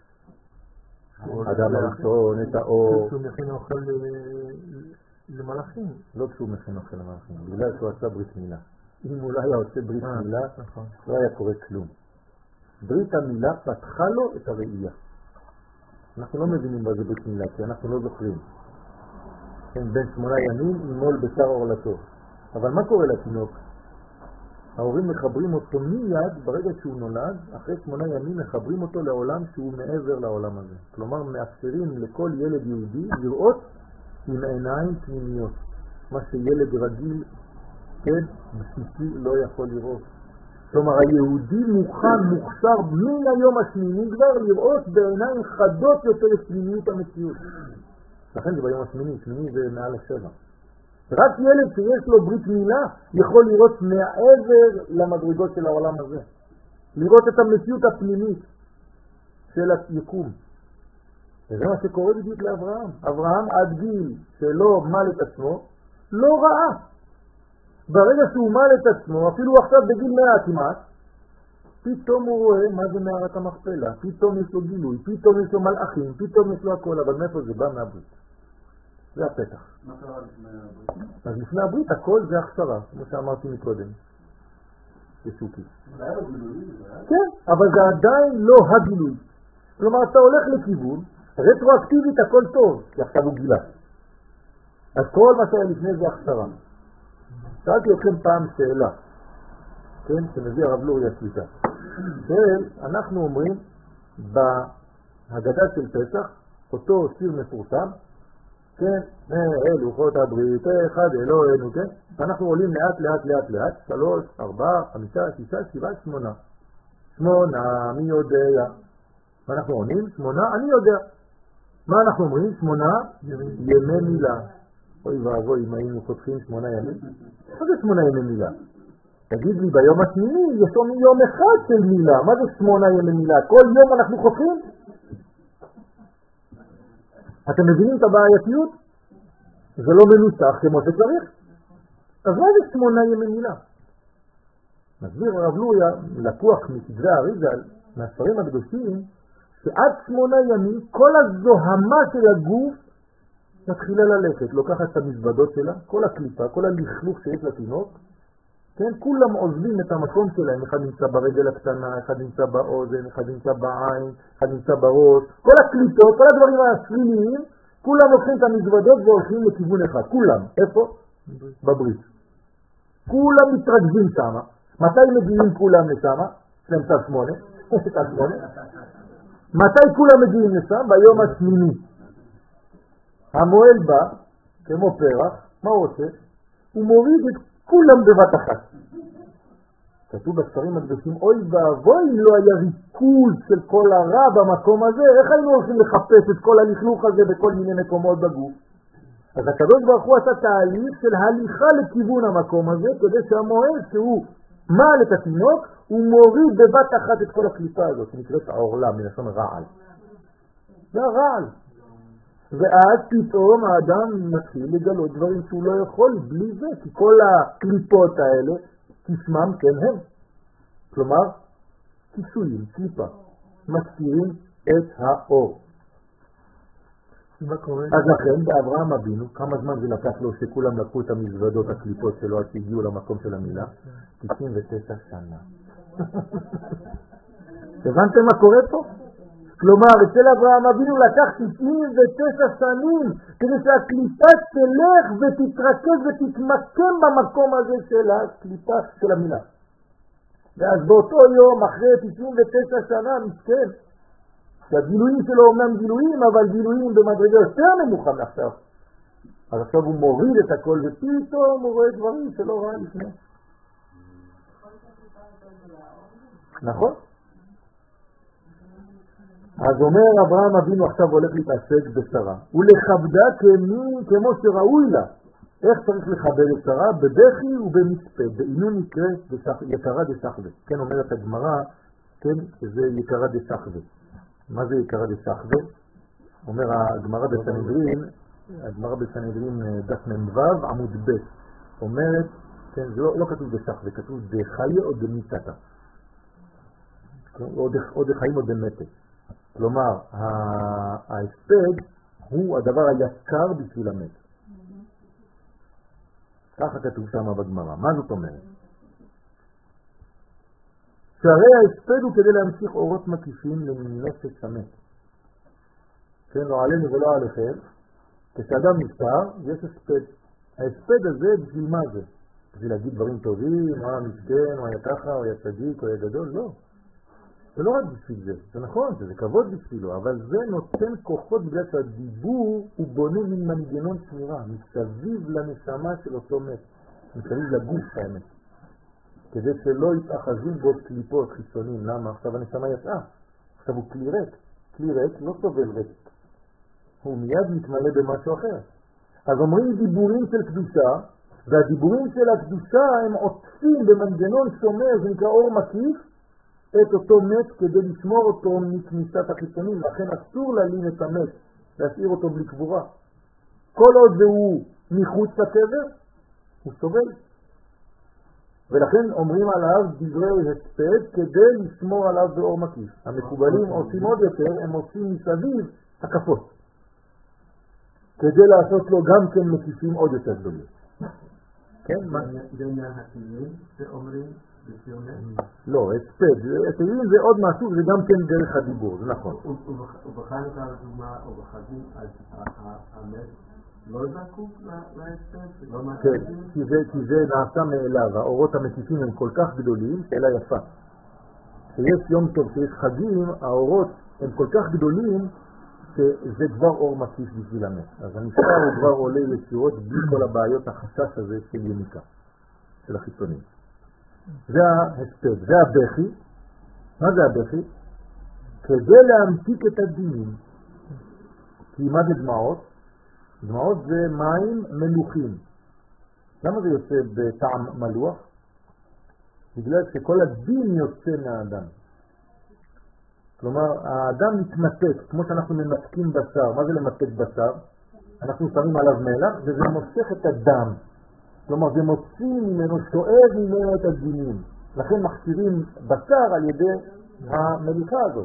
A: אדם הראשון, את האור.
B: כשהוא מכין אוכל למלאכים.
A: לא כשהוא מכין אוכל למלאכים, בגלל שהוא עשה ברית מילה. אם הוא לא היה עושה ברית מילה, לא היה קורה כלום. ברית המילה פתחה לו את הראייה. אנחנו לא מבינים מה זה ברית מילה, כי אנחנו לא זוכרים. כן, בין שמונה ימים ימול בשר עורלתו. אבל מה קורה לתינוק? ההורים מחברים אותו מיד, ברגע שהוא נולד, אחרי שמונה ימים מחברים אותו לעולם שהוא מעבר לעולם הזה. כלומר, מאפשרים לכל ילד יהודי לראות עם עיניים פנימיות. מה שילד רגיל, כן, בסיסי לא יכול לראות. כלומר, היהודי מוכן, מוכשר מן היום השמיני כבר לראות בעיניים חדות יותר את פנימיות המציאות. לכן זה ביום השמיני, שמיני זה מעל השבע. רק ילד שיש לו ברית מילה יכול לראות מעבר למדרגות של העולם הזה. לראות את המציאות הפנימית של היקום. וזה מה שקורה בדיוק לאברהם. אברהם עד גיל שלא מל את עצמו, לא ראה. ברגע שהוא מל את עצמו, אפילו עכשיו בגיל מאה כמעט, פתאום הוא רואה מה זה מערת המכפלה, פתאום יש לו גילוי, פתאום יש לו מלאכים, פתאום יש לו הכל, אבל מאיפה זה בא? מהברית. זה הפתח.
B: מה קרה לפני הברית?
A: אז לפני הברית הכל זה הכשרה, כמו שאמרתי מקודם. ישוקי.
B: זה היה בגילוי?
A: כן, אבל זה עדיין לא הגילוי. כלומר, אתה הולך לכיוון, רטרואקטיבית הכל טוב, כי עכשיו הוא גילה. אז כל מה שהיה לפני זה הכשרה. שאלתי אתכם פעם שאלה, כן, שמביא הרב לורי השליטה. שאל, אנחנו אומרים, בהגדה של פסח, אותו שיר מפורסם, כן, אל לוחות הברית, אחד אלוהינו, כן? אנחנו עולים לאט לאט לאט לאט, שלוש, ארבע, חמישה, שישה, שבעה, שמונה. שמונה, מי יודע? מה אנחנו עונים? שמונה, אני יודע. מה אנחנו אומרים? שמונה ימי מילה. אוי ואבוי, אם היינו חותכים שמונה ימים. מה זה שמונה ימי מילה? תגיד לי, ביום השמיני יש לנו יום אחד של מילה. מה זה שמונה ימי מילה? כל יום אנחנו חותכים? אתם מבינים את הבעייתיות? זה לא מנוסח כמו שצריך. אז מה זה שמונה ימי מילה? מסביר הרב לוריה, לקוח מכתבי האריז"ל, מהספרים הקדושים, שעד שמונה ימים כל הזוהמה של הגוף מתחילה ללכת, לוקחת את המזוודות שלה, כל הקליפה, כל הלכלוך שיש לתינוק, כן, כולם עוזבים את המקום שלהם, אחד נמצא ברגל הקטנה, אחד נמצא באוזן, אחד נמצא בעין, אחד נמצא בראש, כל הקליפות, כל הדברים השליליים, כולם לוקחים את המזוודות והולכים לכיוון אחד, כולם, איפה? בברית. כולם מתרכזים שם. מתי מגיעים כולם לשם? שלהם צד שמונה, צד שמונה. מתי כולם מגיעים לשם? ביום השמיני. המועל בא, כמו פרח, מה הוא עושה? הוא מוריד את כולם בבת אחת. כתוב בספרים הקדושים, אוי ואבוי אם לא היה ריכוז של כל הרע במקום הזה, איך היינו הולכים לחפש את כל הלכלוך הזה בכל מיני מקומות בגוף? אז הקדוש ברוך הוא עשה תהליך של הליכה לכיוון המקום הזה, כדי שהמועל שהוא מעל את התינוק, הוא מוריד בבת אחת את כל הקליפה הזאת, שנקראת העורלה, מלשון רעל. זה הרעל. ואז פתאום האדם מתחיל לגלות דברים שהוא לא יכול בלי זה, כי כל הקליפות האלה, תשמם כן הם. כלומר, כיסויים, קליפה, מסתירים את האור. אז לכן באברהם אבינו, כמה זמן זה לקח לו שכולם לקחו את המזוודות הקליפות שלו עד שהגיעו למקום של המילה? תשעים ותשע שנה. הבנתם מה קורה פה? כלומר, אצל אברהם אבינו לקח תשעים ותשע שנים כדי שהקליפה תלך ותתרכז ותתמקם במקום הזה של הקליפה של המילה. ואז באותו יום, אחרי תשעים ותשע שנה, מסכן, שהגילויים שלו אומנם גילויים, אבל גילויים במדרגה יותר נמוכה מעכשיו. אז עכשיו הוא מוריד את הכל ופתאום הוא רואה דברים שלא ראה לפני. נכון? אז אומר אברהם אבינו עכשיו הולך להתעסק בשרה, ולכבדה כמי, כמו שראוי לה. איך צריך לכבד את שרה? בדחי ובמספד, בעינון יקרה יקרה דשחווה. כן, אומרת הגמרא, כן, שזה יקרה דשחווה. מה זה יקרה דשחווה? אומר הגמרא בסנהדרין, הגמרא בסנהדרין דף מ"ו עמוד ב', אומרת, כן, זה לא, לא כתוב דשחווה, כתוב דחיה או דמיתתה. או דחיים או דמתה. כלומר, ההספד הוא הדבר היקר בשביל המת. ככה כתוב שם בגמרא. מה זאת אומרת? שהרי ההספד הוא כדי להמשיך אורות מקיפים לנפש המת. כן, לא עלינו ולא עליכם. כשאדם נפטר, יש הספד. ההספד הזה בשביל מה זה? בשביל להגיד דברים טובים, הוא היה מסכן, הוא היה ככה, הוא היה צדיק, הוא היה גדול? לא. זה לא רק בשביל זה, זה נכון, זה כבוד בשבילו, אבל זה נותן כוחות בגלל שהדיבור הוא בונה מן מנגנון שמירה, מסביב לנשמה של אותו מת, מסביב לגוף האמת, כדי שלא יתאחזים בו קליפות חיצוניים. למה? עכשיו הנשמה יצאה, עכשיו הוא כלי ריק, כלי ריק לא סובל ריק, הוא מיד מתמלא במשהו אחר. אז אומרים דיבורים של קדושה, והדיבורים של הקדושה הם עוטפים במנגנון שומר, זה נקרא אור מקיף, את אותו מת כדי לשמור אותו מכניסת החיצונים, לכן אסור להלין את המת, להשאיר אותו בלי קבורה. כל עוד הוא מחוץ לקבר, הוא סובל. ולכן אומרים עליו דברי הספד כדי לשמור עליו באור מקיף. המקובלים עושים עוד יותר, הם עושים מסביב הקפות, כדי לעשות לו גם כן מקיפים עוד יותר גדולים. כן? מה?
B: זה עניין התהילים שאומרים
A: לא, הספד, התהילים זה עוד משהו, זה גם כן דרך הדיבור, זה נכון.
B: ובחנוכה לדוגמה, או בחגים, אז המת לא זקוק להספד?
A: כן, כי זה נעשה מאליו, האורות המקיפים הם כל כך גדולים, שאלה יפה. כשיש יום טוב, כשיש חגים, האורות הם כל כך גדולים, שזה כבר אור מקיף בשביל המת. אז הנפטר הוא כבר עולה ישירות בלי כל הבעיות החשש הזה של יניקה, של החיצונים. זה ההספד, זה הבכי, מה זה הבכי? כדי להמתיק את הדינים. כי מה זה דמעות? דמעות זה מים מלוחים. למה זה יוצא בטעם מלוח? בגלל שכל הדין יוצא מהאדם. כלומר, האדם מתמתק, כמו שאנחנו ממתקים בשר. מה זה למתק בשר? אנחנו שמים עליו מלח וזה מושך את הדם. כלומר, זה מוציא ממנו, שואב ממנו את הדינים. לכן מכשירים בשר על ידי המליחה הזאת.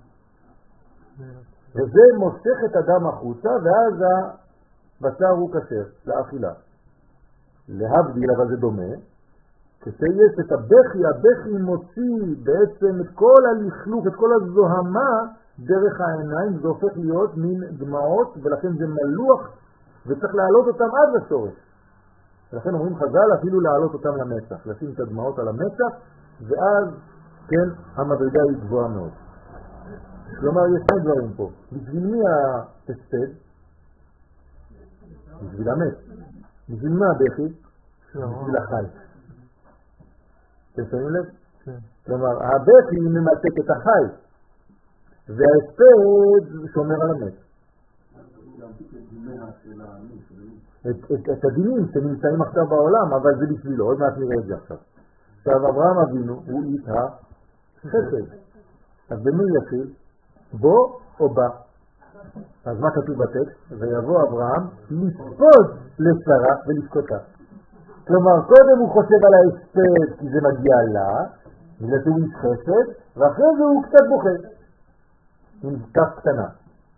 A: וזה מושך את הדם החוצה, ואז הבשר הוא כשר לאכילה. להבדיל, אבל זה דומה. כשיש את הבכי, הבכי מוציא בעצם את כל הלכלוך, את כל הזוהמה דרך העיניים, זה הופך להיות מין דמעות, ולכן זה מלוח, וצריך להעלות אותם עד לשורש. ולכן אומרים חז"ל אפילו להעלות אותם למצח, לשים את הדמעות על המצח, ואז, כן, המדרגה היא גבוהה מאוד. כלומר, יש שני דברים פה. בשביל מי ההספד? בשביל המת. בשביל מה הבכי? בשביל החי. אתם שמים לב? כלומר, הבכי ממתק את החי, וההספד שומר על המת. את, את, את הדינים שנמצאים עכשיו בעולם, אבל זה בשבילו, עוד מעט נראה את זה עכשיו. עכשיו אברהם אבינו הוא איש החסד. אז במי יחיל? בו או בה? אז מה כתוב בטקסט? ויבוא אברהם לספוד לשרה ולסקותה. כלומר, קודם הוא חושב על ההספד כי זה מגיע לה, בגלל שהוא איש חסד, ואחרי זה הוא קצת בוכה. עם כף קטנה.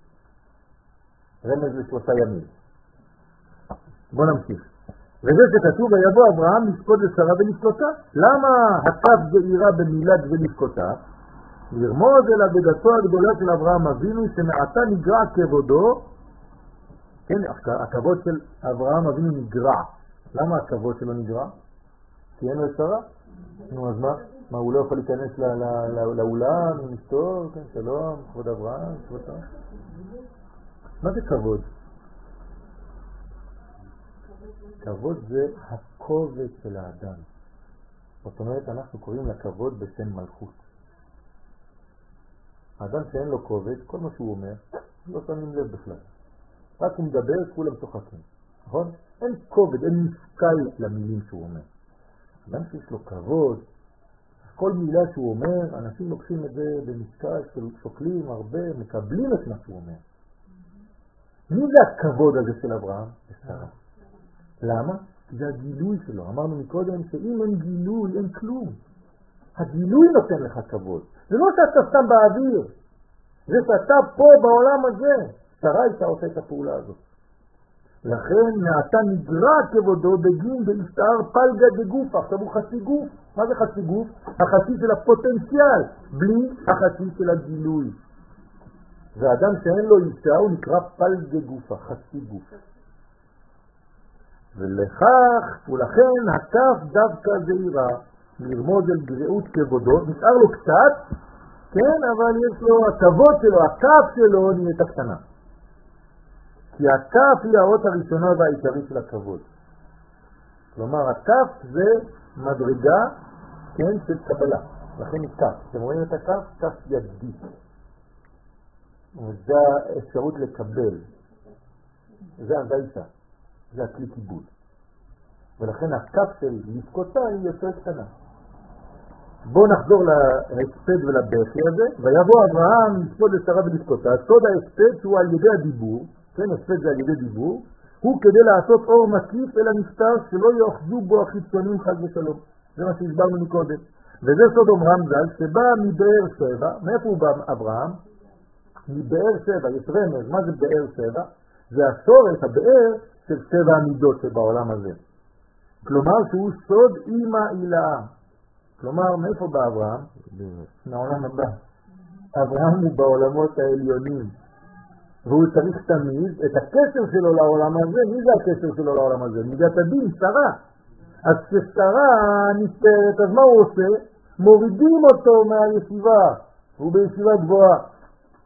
A: רמז לשלושה ימים. בוא נמשיך. וזה שכתוב ויבוא אברהם לספוד לשרה ולסקותה. למה הכף בעירה במילת ולסקותה? לרמוז אל אבדתו הגדולה של אברהם אבינו שמעתה נגרע כבודו. כן, הכבוד של אברהם אבינו נגרע. למה הכבוד שלו נגרע? כי אין לו את שרה. נו, אז מה? מה, הוא לא יכול להיכנס לאולם עם אשתו? כן, שלום, כבוד אברהם, כבוד שרה. מה זה כבוד? כבוד זה הכובד של האדם. זאת אומרת, אנחנו קוראים לכבוד בשם מלכות. האדם שאין לו כובד, כל מה שהוא אומר, לא שמים לב בכלל. רק הוא מדבר, כולם צוחקים. נכון? אין כובד, אין משקל למילים שהוא אומר. אדם שיש לו כבוד, כל מילה שהוא אומר, אנשים לוקחים את זה במשקל, שוקלים הרבה, מקבלים את מה שהוא אומר. מי זה הכבוד הזה של אברהם? שרה. למה? כי זה הגילוי שלו. אמרנו מקודם שאם אין גילוי, אין כלום. הגילוי נותן לך כבוד. זה לא שאתה סתם באוויר. זה שאתה פה בעולם הזה. שרה הייתה עושה את הפעולה הזאת. לכן מעתה נגרע כבודו בגין בהסתער פלגה דגופה. עכשיו הוא חצי גוף. מה זה חצי גוף? החצי של הפוטנציאל, בלי החצי של הגילוי. ואדם שאין לו אישה הוא נקרא פלגה גופה, חצי גוף. ולכך ולכן הכף דווקא זהירה, לרמוז אל גרעות כבודו, נשאר לו קצת, כן, אבל יש לו הכבוד שלו, הכף שלו נהייתה קטנה. כי הכף היא האות הראשונה והעיקרית של הכבוד. כלומר, הכף זה מדרגה, כן, של קבלה. לכן היא כף. אתם רואים את הכף? כף ידי. וזה האפשרות לקבל. זה הדייסה. זה הכלי קיבול. ולכן הכף של לזכותה היא יותר קטנה. בואו נחזור להספד ולבכי הזה. ויבוא אברהם לספוד לשרה ולזכותה. סוד ההספד שהוא על ידי הדיבור, כן, הספד זה על ידי דיבור, הוא כדי לעשות אור מקיף אל הנפטר שלא יאחזו בו החיצונים חד ושלום. זה מה שהסברנו מקודם. וזה סוד אומרם ז"ל שבא מבאר שבע. מאיפה הוא בא אברהם? מבאר שבע. יש רמז. מה זה באר שבע? זה השורש, הבאר של שבע המידות שבעולם הזה. כלומר שהוא סוד אימא אילאה. כלומר, מאיפה בא אברהם? מהעולם הבא. אברהם הוא בעולמות העליונים. והוא צריך תמיד את הקשר שלו לעולם הזה. מי זה הקשר שלו לעולם הזה? מידת הדין, שרה. אז כששרה נפטרת, אז מה הוא עושה? מורידים אותו מהישיבה. הוא בישיבה גבוהה.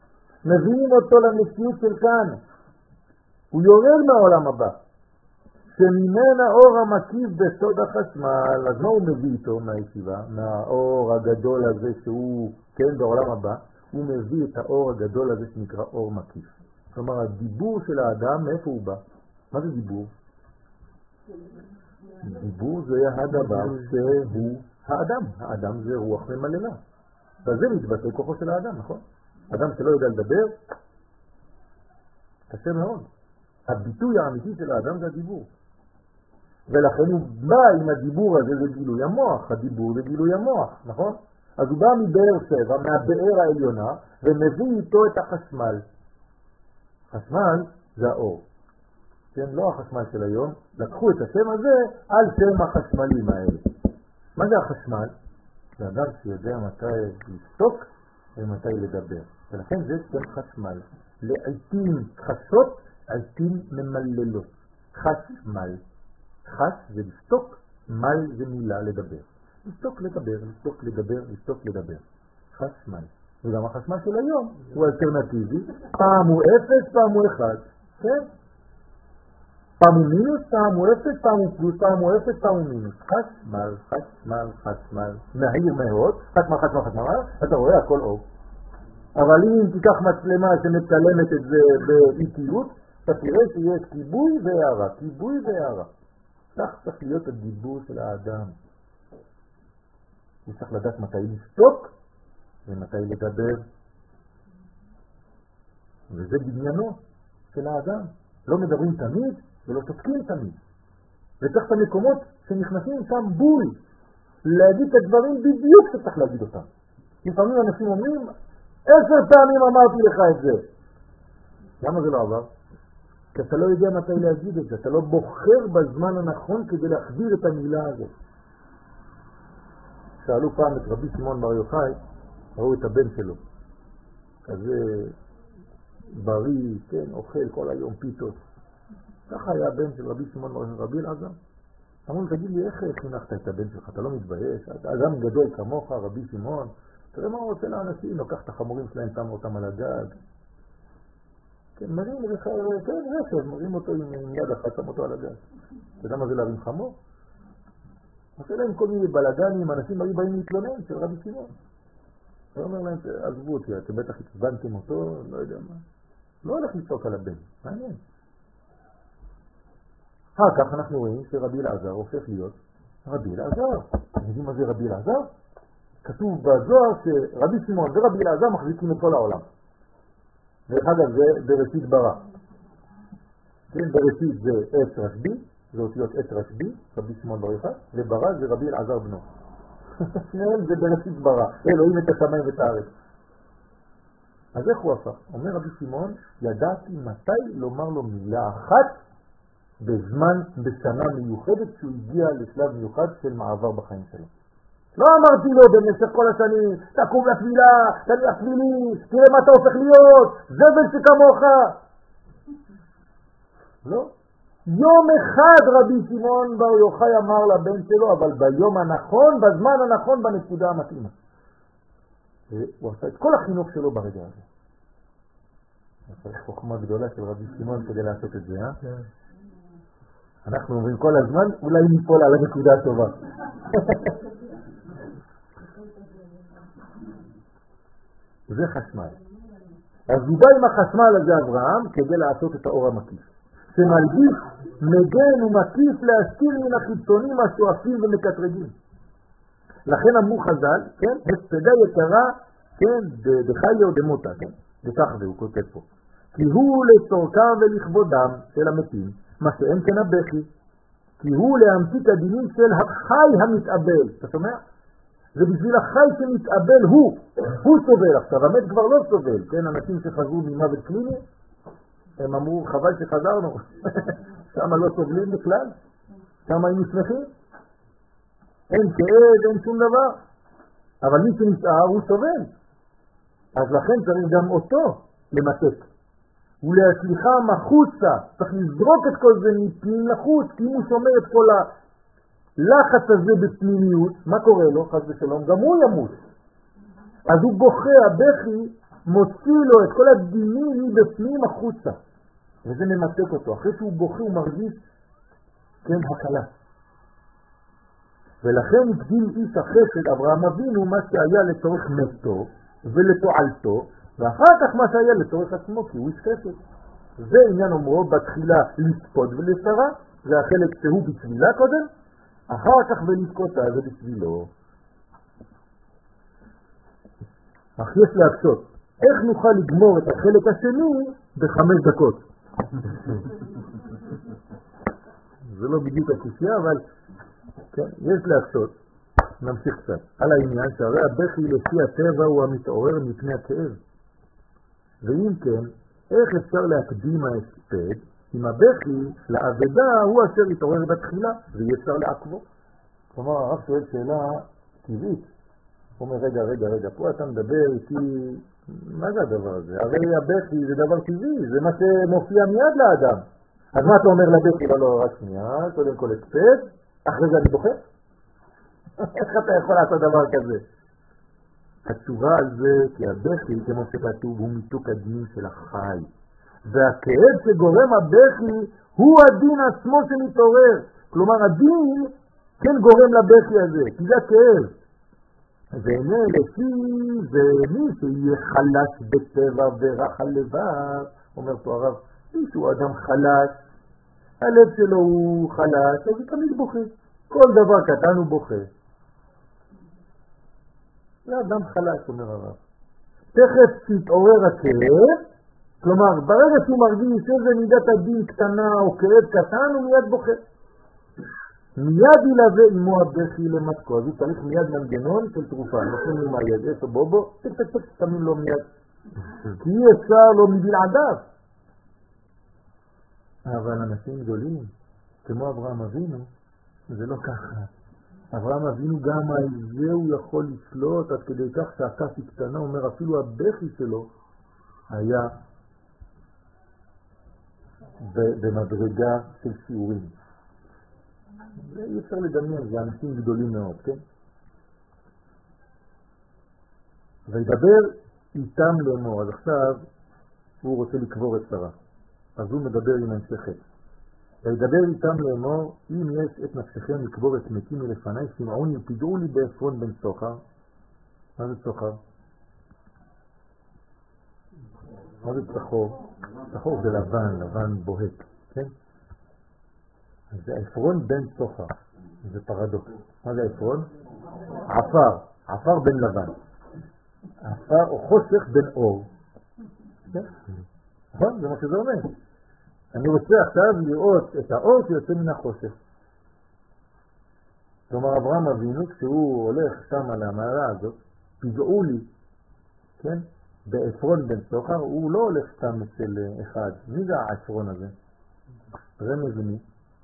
A: מביאים אותו למציאות של כאן. הוא יורד מהעולם הבא. שממנה אור המקיף בסוד החשמל. אז מה הוא מביא איתו מהישיבה? מהאור הגדול הזה שהוא, כן, בעולם הבא, הוא מביא את האור הגדול הזה שנקרא אור מקיף. כלומר, הדיבור של האדם, מאיפה הוא בא? מה זה דיבור? דיבור זה הדבר שהוא האדם. האדם זה רוח ממללה. וזה מתבטא כוחו של האדם, נכון? אדם שלא יודע לדבר, קשה מאוד. הביטוי האמיתי של האדם זה הדיבור. ולכן הוא בא עם הדיבור הזה, זה גילוי המוח. הדיבור זה גילוי המוח, נכון? אז הוא בא מבאר שבע, מהבאר העליונה, ומביא איתו את החשמל. חשמל זה האור. כן, לא החשמל של היום. לקחו את השם הזה על שם החשמלים האלה. מה זה החשמל? זה אדם שיודע מתי לשתוק ומתי לדבר. ולכן זה שם חשמל. לעיתים חשות, עיתים ממללות. חשמל. חש זה לשתוק, מל זה מילה לדבר. לשתוק לדבר, לשתוק לדבר, לשתוק לדבר. חשמל. וגם החשמל של היום הוא אלטרנטיבי. פעם הוא אפס, פעם הוא אחד. כן? פעם הוא מינוס, פעם הוא אפס, פעם הוא פלוס, פעם הוא אפס, פעם הוא מינוס. חשמל, חשמל, חשמל. מהיר מאוד, חשמל, חשמל, חשמל, אתה רואה הכל אור. אבל אם תיקח מצלמה שמצלמת את זה באיטיות, אתה תראה שיש כיבוי והערה, כיבוי והערה. כך צריך להיות הדיבור של האדם. הוא צריך לדעת מתי לשתוק ומתי לדבר. וזה בניינו של האדם. לא מדברים תמיד ולא שותקים תמיד. וצריך את המקומות שנכנסים שם בול. להגיד את הדברים בדיוק שצריך להגיד אותם. לפעמים אנשים אומרים, עשר פעמים אמרתי לך את זה. למה זה לא עבר? כי אתה לא יודע מתי להגיד את זה. אתה לא בוחר בזמן הנכון כדי להחזיר את המילה הזאת. שאלו פעם את רבי שמעון בר יוחאי, ראו את הבן שלו. כזה בריא, כן, אוכל כל היום פיתות. ככה היה הבן של רבי שמעון בר יוחאי, רבי אלעזר. אמרו, תגיד לי, איך חינכת את הבן שלך? אתה לא מתבייש? אתה אדם גדול כמוך, רבי שמעון. תראה מה הוא רוצה לאנשים, לוקח את החמורים שלהם, שם אותם על הגג. כן, מרים לך, כן, רכב, מרים אותו עם יד אחת, שם אותו על הגג. אתה יודע מה זה להרים חמור? עושה להם כל מיני בלגנים, אנשים היו באים להתלונן של רבי שמעון. הוא אומר להם, עזבו אותי, אתם בטח התבנתם אותו, לא יודע מה. לא הולך לצעוק על הבן, מעניין. אחר כך אנחנו רואים שרבי אלעזר הופך להיות רבי אלעזר. אתם יודעים מה זה רבי אלעזר? כתוב בזוהר שרבי שמעון ורבי אלעזר מחזיקים את כל העולם. ואחד הזה בראשית ברא. כן, בראשית זה עץ רשבי, זה אותיות עץ רשבי, רבי שמעון בר יוחאי, וברא זה רבי אלעזר בנו. שניהם זה בראשית ברא, אלוהים את השמיים ואת הארץ. אז איך הוא הפך? אומר רבי שמעון, ידעתי מתי לומר לו מילה אחת בזמן, בשנה מיוחדת, שהוא הגיע לשלב מיוחד של מעבר בחיים שלו. לא אמרתי לו במשך כל השנים, תקום לתפילה, תניח תפילי, תראה מה אתה הופך להיות, זבל שכמוך. לא. יום אחד רבי שמעון בר יוחאי אמר לבן שלו, אבל ביום הנכון, בזמן הנכון, בנקודה המתאימה. הוא עשה את כל החינוך שלו ברגע הזה. יש חוכמה גדולה של רבי שמעון כדי לעשות את זה, אה? כן. אנחנו אומרים כל הזמן, אולי ניפול על הנקודה הטובה. זה חשמל. אז הוא בא עם החשמל הזה אברהם כדי לעשות את האור המקיף. שמלביש מגן ומקיף להסתיר מן החיצונים השואפים ומקטרגים. לכן אמרו חז"ל, כן, הספדה יקרה, כן, דחייה ודמותה, כן, וכך זה הוא כותב פה. כי הוא לצורכם ולכבודם של המתים, מה שאין כן הבכי, כי הוא להמתיק הדינים של החי המתאבל. אתה שומע? זה בשביל החי שמתאבל הוא, הוא סובל עכשיו, המת כבר לא סובל, כן, אנשים שחזרו ממוות קליני, הם אמרו חבל שחזרנו, שם לא סובלים בכלל, שם היינו שמחים, אין כאב, אין שום דבר, אבל מי שנשאר הוא סובל, אז לכן צריך גם אותו למתק, ולהשליחה מחוצה, צריך לזרוק את כל זה מפנים לחוץ, כי אם הוא שומר את כל הלחץ הזה בפנימיות, מה קורה לו? חס ושלום, גם הוא ימות. אז הוא בוכה, הבכי מוציא לו את כל הדינים מבפנים החוצה, וזה ממתק אותו. אחרי שהוא בוכה הוא מרגיש כן, הקלה. ולכן הקדים איש החסד אברהם אבינו מה שהיה לצורך מתו ולתועלתו, ואחר כך מה שהיה לצורך עצמו, כי הוא איש חסד. זה עניין אומרו בתחילה לספוד ולשרה, זה החלק שהוא בשבילה קודם, אחר כך ולסקותה זה בשבילו. אך יש להקשות, איך נוכל לגמור את החלק השני בחמש דקות? זה לא בדיוק הקושיה, אבל כן, יש להקשות. נמשיך קצת. על העניין שהרי הבכי לפי הטבע הוא המתעורר מפני הכאב. ואם כן, איך אפשר להקדים ההספד אם הבכי לעבדה הוא אשר יתעורר בתחילה ואי אפשר לעקבו? כלומר, הרב שואל שאלה טבעית. הוא אומר, רגע, רגע, רגע, פה אתה מדבר איתי, מה זה הדבר הזה? הרי הבכי זה דבר טבעי, זה מה שמופיע מיד לאדם. אז מה אתה אומר לבכי? לא, לא, רק שנייה, קודם כל הספד, אחרי זה אני בוכה? איך אתה יכול לעשות דבר כזה? התשובה על זה, כי הבכי, כמו שכתוב, הוא מיתוק הדין של החי. והכאב שגורם הבכי הוא הדין עצמו שמתעורר. כלומר, הדין כן גורם לבכי הזה, כי זה הכאב. והנה לפי זה מי שיהיה חלש בטבע ורח על לבב, אומר פה הרב, מישהו אדם חלש, הלב שלו הוא חלש, אז הוא תמיד בוכה. כל דבר קטן הוא בוכה. זה אדם חלש, אומר הרב. תכף תתעורר הכאב, כלומר, ברגע שהוא מרגיש איזה מידת הדין קטנה או כאב קטן, הוא מיד בוכה. מיד ילווה עמו הבכי למתקו, אז הוא צריך מיד מנגנון של תרופה, נותנים לו מהיד, איפה בובו, תק תק תק, שמים לו מיד. כי אי אפשר לו מבלעדיו. אבל אנשים גדולים, כמו אברהם אבינו, זה לא ככה. אברהם אבינו גם על זה הוא יכול לשלוט, עד כדי כך שהכף היא קטנה, אומר אפילו הבכי שלו היה במדרגה של שיעורים. אי אפשר לדמיין, זה אנשים גדולים מאוד, כן? וידבר איתם לאמור, אז עכשיו הוא רוצה לקבור את שרה, אז הוא מדבר עם אנשי חטא. וידבר איתם לאמור, אם יש את נפשכם לקבור את מתים מלפני, שמעוני ופדעו לי בעפרון בן סוחר. מה זה סוחר? מה זה צחור? צחור זה לבן, לבן בוהק, כן? אז זה עפרון בן סוחר, זה פרדוקס. מה זה עפרון? עפר, עפר בן לבן. עפר או חושך בן אור. נכון? זה מה שזה אומר. אני רוצה עכשיו לראות את האור שיוצא מן החושך. כלומר, אברהם אבינו, כשהוא הולך שם על המעלה הזאת, פגעו לי, כן? בעפרון בן סוחר, הוא לא הולך סתם אצל אחד. מי זה העפרון הזה? רמז למי?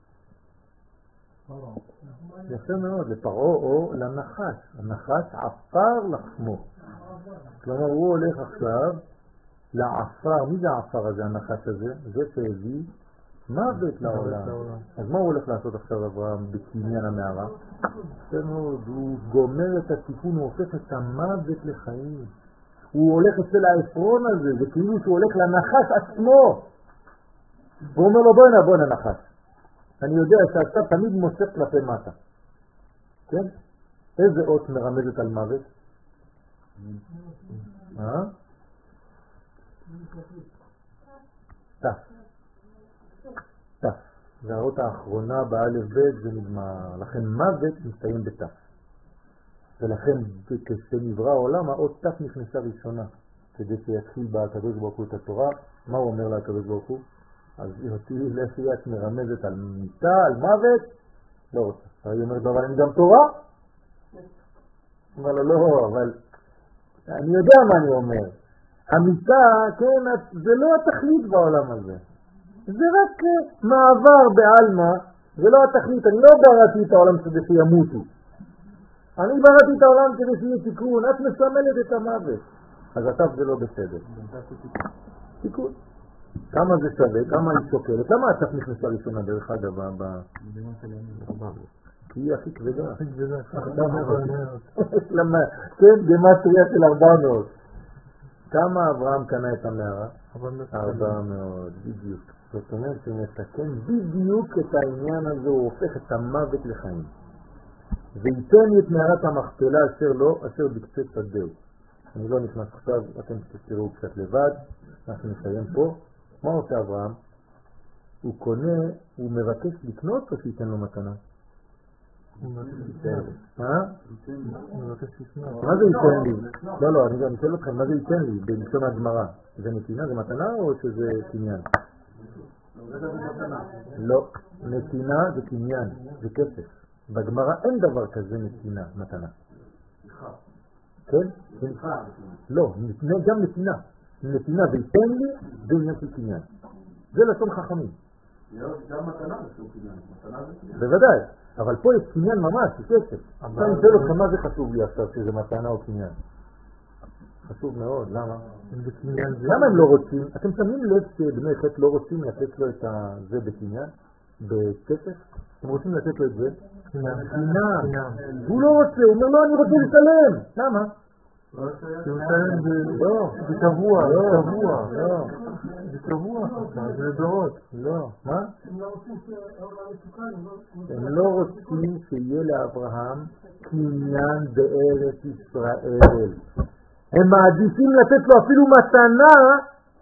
A: יפה מאוד, לפרעה או לנחש. הנחש עפר לחמו. כלומר, הוא הולך עכשיו לעפר. מי זה העפר הזה, הנחש הזה? זה שהביא מוות לעולם. אז מה הוא הולך לעשות עכשיו אברהם בקניין המערה? הוא גומר את התיקון, הוא הופך את המוות לחיים. הוא הולך אצל העפרון הזה, זה כאילו שהוא הולך לנחש עצמו. הוא אומר לו, בואי נבוא לנחש. אני יודע שאתה תמיד מושך כלפי מטה. כן? איזה אות מרמזת על מוות? אה? תף. תף. זה האות האחרונה באלף בית ונגמר. לכן מוות מסתיים בתף. ולכן כשנברא העולם האות תף נכנסה ראשונה. כדי שיתחיל בה הקדוש ברוך הוא את התורה. מה הוא אומר לה הקדוש ברוך הוא? אז אותי לפי את מרמזת על מיטה, על מוות, לא רוצה. היא אומרת, אבל אני גם תורה? אומר לה, לא, אבל אני יודע מה אני אומר. המיטה, כן, זה לא התכלית בעולם הזה. זה רק מעבר בעלמא, זה לא התכלית. אני לא בראתי את העולם כדי שימותו. אני בראתי את העולם כדי שיהיה תיקון. את מסמלת את המוות. אז התף זה לא בסדר. תיקון. כמה זה שווה, כמה היא שוקלת, למה התף נכנסה ראשונה דרך אגב ב... כי היא הכי כבדה. הכי כבדה, ארבע מאות. למה? כן, גמטריה של ארבע מאות. כמה אברהם קנה את המערה? ארבע מאות, בדיוק. זאת אומרת שמסכן בדיוק את העניין הזה, הוא הופך את המוות לחיים. וייתן לי את מערת המכפלה אשר לא, אשר בקצה שדהו. אני לא נכנס עכשיו, אתם תראו קצת לבד, אנחנו נסיים פה. מה עושה אברהם? הוא קונה, הוא מבקש לקנות או שייתן לו מתנה? מה? מה זה ייתן לי? לא, לא, אני אשאל אתכם, מה זה ייתן לי בלשון הגמרא? זה נתינה, זה מתנה או שזה קניין? לא, נתינה זה קניין, זה כסף. בגמרא אין דבר כזה נתינה, מתנה. כן? לא, גם נתינה. נתינה וייתן לי זה עניין של קניין. זה לשון חכמים.
C: גם מתנה זה קניין, מתנה זה קניין.
A: בוודאי, אבל פה יש קניין ממש, זה כסף. עכשיו אני שואל אותך מה זה חשוב לי עכשיו, שזה מתנה או קניין? חשוב מאוד, למה? למה הם לא רוצים? אתם שמים לב שבני חטא לא רוצים לתת לו את זה בקניין? בכסף? הם רוצים לתת לו את זה? קניין. הוא לא רוצה, הוא אומר לא, אני רוצה לשלם. למה?
B: הוא משלם זה קבוע, זה קבוע,
A: לא.
B: זה קבוע, זה לדורות.
A: לא, מה? הם לא רוצים שיהיה לאברהם קניין בארץ ישראל. הם מעדיפים לתת לו אפילו מתנה,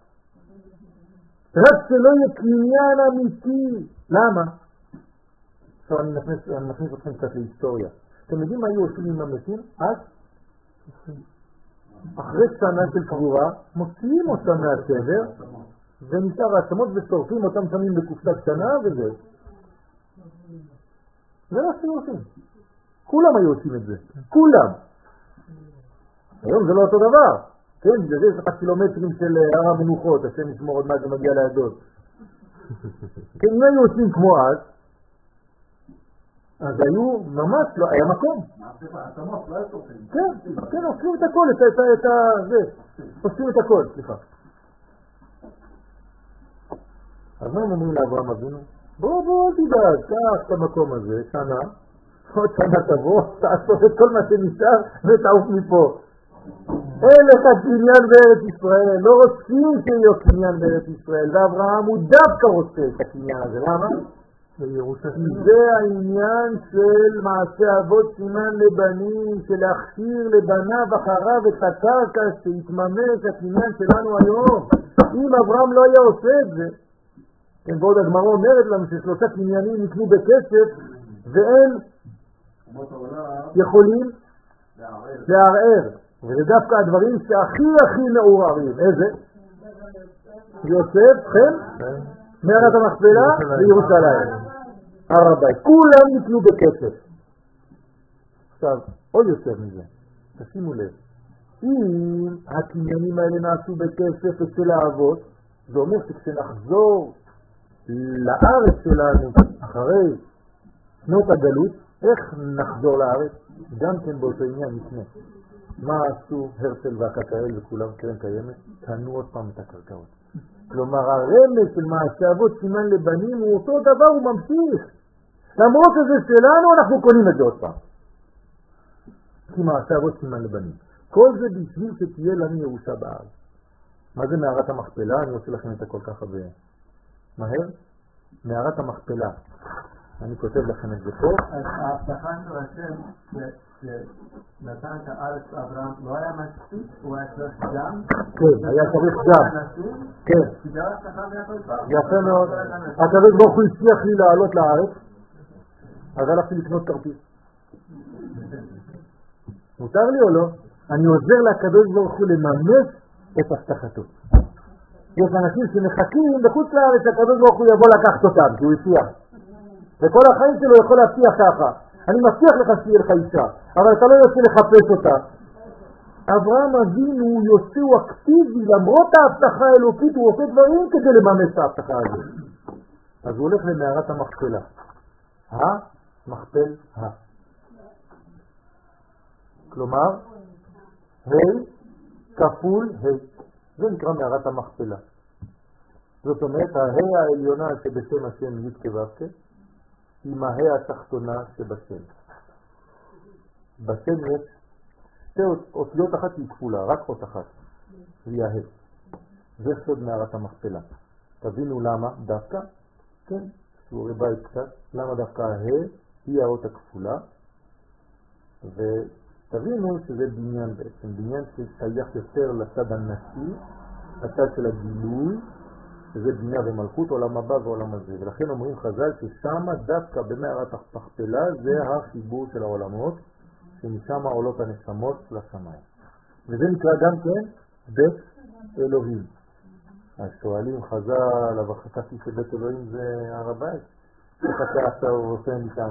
A: רק שלא יהיה קניין אמיתי. למה? עכשיו אני מכניס, אני מכניס אתכם קצת להיסטוריה. אתם יודעים מה היו עושים עם המתים? אז? אחרי שנה של קבורה, מוציאים אותם מהקבר, ונשאר העצמות ושורפים אותם, שמים בקופסה קטנה וזה. זה לא שהיו עושים. כולם היו עושים את זה. כולם. היום זה לא אותו דבר. כן, זה יש לך קילומטרים של הר המנוחות, השם ישמור עוד מעט ומגיע לידות. כן, אם היו עושים כמו אז, אז היו ממש, לא, היה מקום. כן, כן, עושים את הכל, את זה, עושים את הכל, סליחה. אז מה הם אומרים לאברהם אבינו? בוא, בוא, תדאג, קח את המקום הזה, שנה, עוד שנה תבוא, תעשו את כל מה שנשאר ותעוף מפה. אין לך קניין בארץ ישראל, לא רוצים שיהיה קניין בארץ ישראל, ואברהם הוא דווקא רוצה את הקניין הזה, למה? זה העניין של מעשה אבות סימן לבנים, של להכשיר לבניו אחריו את הקרקע שיתממש הקניין שלנו היום. אם אברהם לא היה עושה את זה, כן, בעוד הגמרא אומרת לנו ששלושה קניינים נקנו בכסף ואין יכולים לערער, וזה דווקא הדברים שהכי הכי מעורערים. איזה? יוסף, כן? מערת המכפלה וירושלים, הר הבית, כולם נקנו בכסף. עכשיו, עוד יותר מזה, תשימו לב, אם הקניינים האלה נעשו בכסף אצל האבות, זה אומר שכשנחזור לארץ שלנו אחרי שנות הגלות, איך נחזור לארץ? גם כן באותו עניין נקנה. מה עשו הרצל והקקאל וכולם קרן קיימת? קנו עוד פעם את הקרקעות. כלומר, הרמז של מעשה אבות סימן לבנים הוא אותו דבר, הוא ממשיך. למרות שזה שלנו, אנחנו קונים את זה עוד פעם. כי מעשה אבות סימן לבנים. כל זה בשביל שתהיה לנו ירושה בארץ. מה זה מערת המכפלה? אני רוצה לכם את הכל ככה במהר. מערת המכפלה. אני כותב לכם את זה פה.
C: אז ההבטחה של השם שנתן את הארץ לאברהם לא היה מספיק, הוא היה צריך גם?
A: כן, היה צריך גם. כן.
C: כי זה ההבטחה מהכל.
A: יפה מאוד. הקדוש ברוך הוא הצליח לי לעלות לארץ, אז הלכתי לקנות כרטיס. מותר לי או לא? אני עוזר לקדוש ברוך הוא לממש את הבטחתו. יש אנשים שמחכים בחוץ לארץ שהקדוש ברוך הוא יבוא לקחת אותם, כי הוא הבטיח. וכל החיים שלו יכול להבטיח ככה. אני מבטיח לך שיהיה לך אישה, אבל אתה לא יוצא לחפש אותה. אברהם אבינו הוא יוצא, הוא אקטיבי, למרות ההבטחה האלוקית, הוא עושה דברים כדי לממש את ההבטחה הזאת. אז הוא הולך למערת המכפלה. המכפל ה. כלומר, ה' כפול ה'. זה נקרא מערת המכפלה. זאת אומרת, הה' העליונה שבשם השם י' כו' עם הה' התחתונה שבשם. בשם יש שתי אותיות אחת היא כפולה, רק אות אחת. והיא הה'. זה סוד מערת המכפלה. תבינו למה דווקא, כן, שיעורי בית קצת, למה דווקא ה' היא האות הכפולה, ותבינו שזה בניין בעצם, בניין ששייך יותר לצד הנשי, לצד של הגילוי, שזה בנייה ומלכות, עולם הבא ועולם הזה. ולכן אומרים חז"ל ששם דווקא במערת המכפלה זה החיבור של העולמות, שמשם עולות הנשמות לשמיים. וזה נקרא גם כן בית אלוהים. אז שואלים חז"ל, אבל חשבתי שבית אלוהים זה הר הבית. איך אתה עכשיו עושה משם?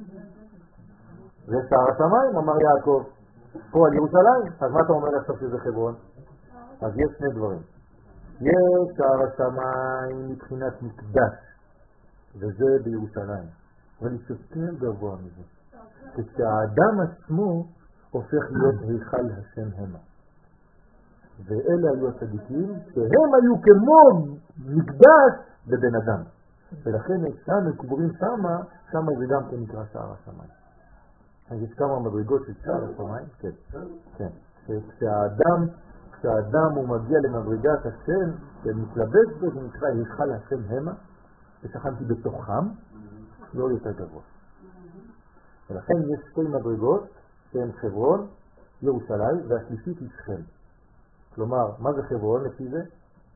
A: זה שער השמיים, אמר יעקב. פה על ירושלים. אז מה אתה אומר עכשיו שזה חברון? אז יש שני דברים. יש שער השמיים מבחינת מקדש, וזה בירושלים. אבל יש יותר גבוה מזה. כשהאדם עצמו הופך להיות היכל השם המה. ואלה היו הצדיקים שהם היו כמו מקדש בבן אדם. ולכן אצלנו קבורים שמה, שמה זה גם כן נקרא שער השמיים. אז יש כמה מדרגות של שער השמיים, כן, כן. כשהאדם, כשהאדם הוא מגיע למדרגת השם, שמתלבש בו, זה נקרא היכל השם המה, ושכנתי בתוכם, לא יותר גבוה. ולכן יש שתי מדרגות שהן חברון, ירושלים, והשלישית היא שכם. כלומר, מה זה חברון לפי זה?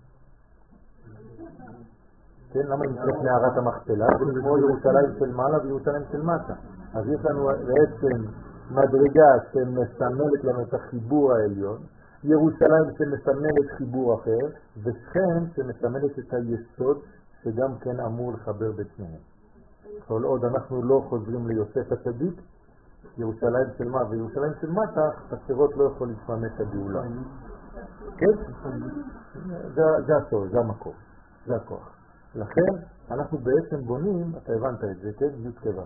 A: כן, למה היא נקראת מערת המכפלה? זה כמו ירושלים של מעלה וירושלים של מטה. אז יש לנו בעצם מדרגה שמסמלת לנו את החיבור העליון, ירושלים שמסמלת חיבור אחר, ושכם שמסמלת את היסוד שגם כן אמור לחבר בין שניהם. כל עוד אנחנו לא חוזרים ליוסף הצדיק, ירושלים של מה וירושלים של מטה, חסרות לא יכול להתפרנס הגאולה. כן? זה הסוד, זה המקור, זה הכוח. לכן אנחנו בעצם בונים, אתה הבנת את זה, כן? י' כבא.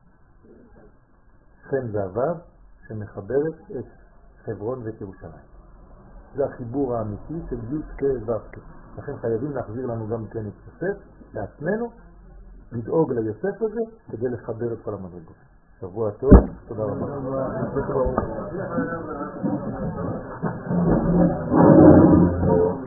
A: שכם זה עבר שמחברת את חברון ואת ירושלים. זה החיבור האמיתי של י' כבא. לכן חייבים להחזיר לנו גם כן את יוסף, לעצמנו, לדאוג ליוסף הזה כדי לחבר את כל המדרגות. שבוע טוב, תודה רבה.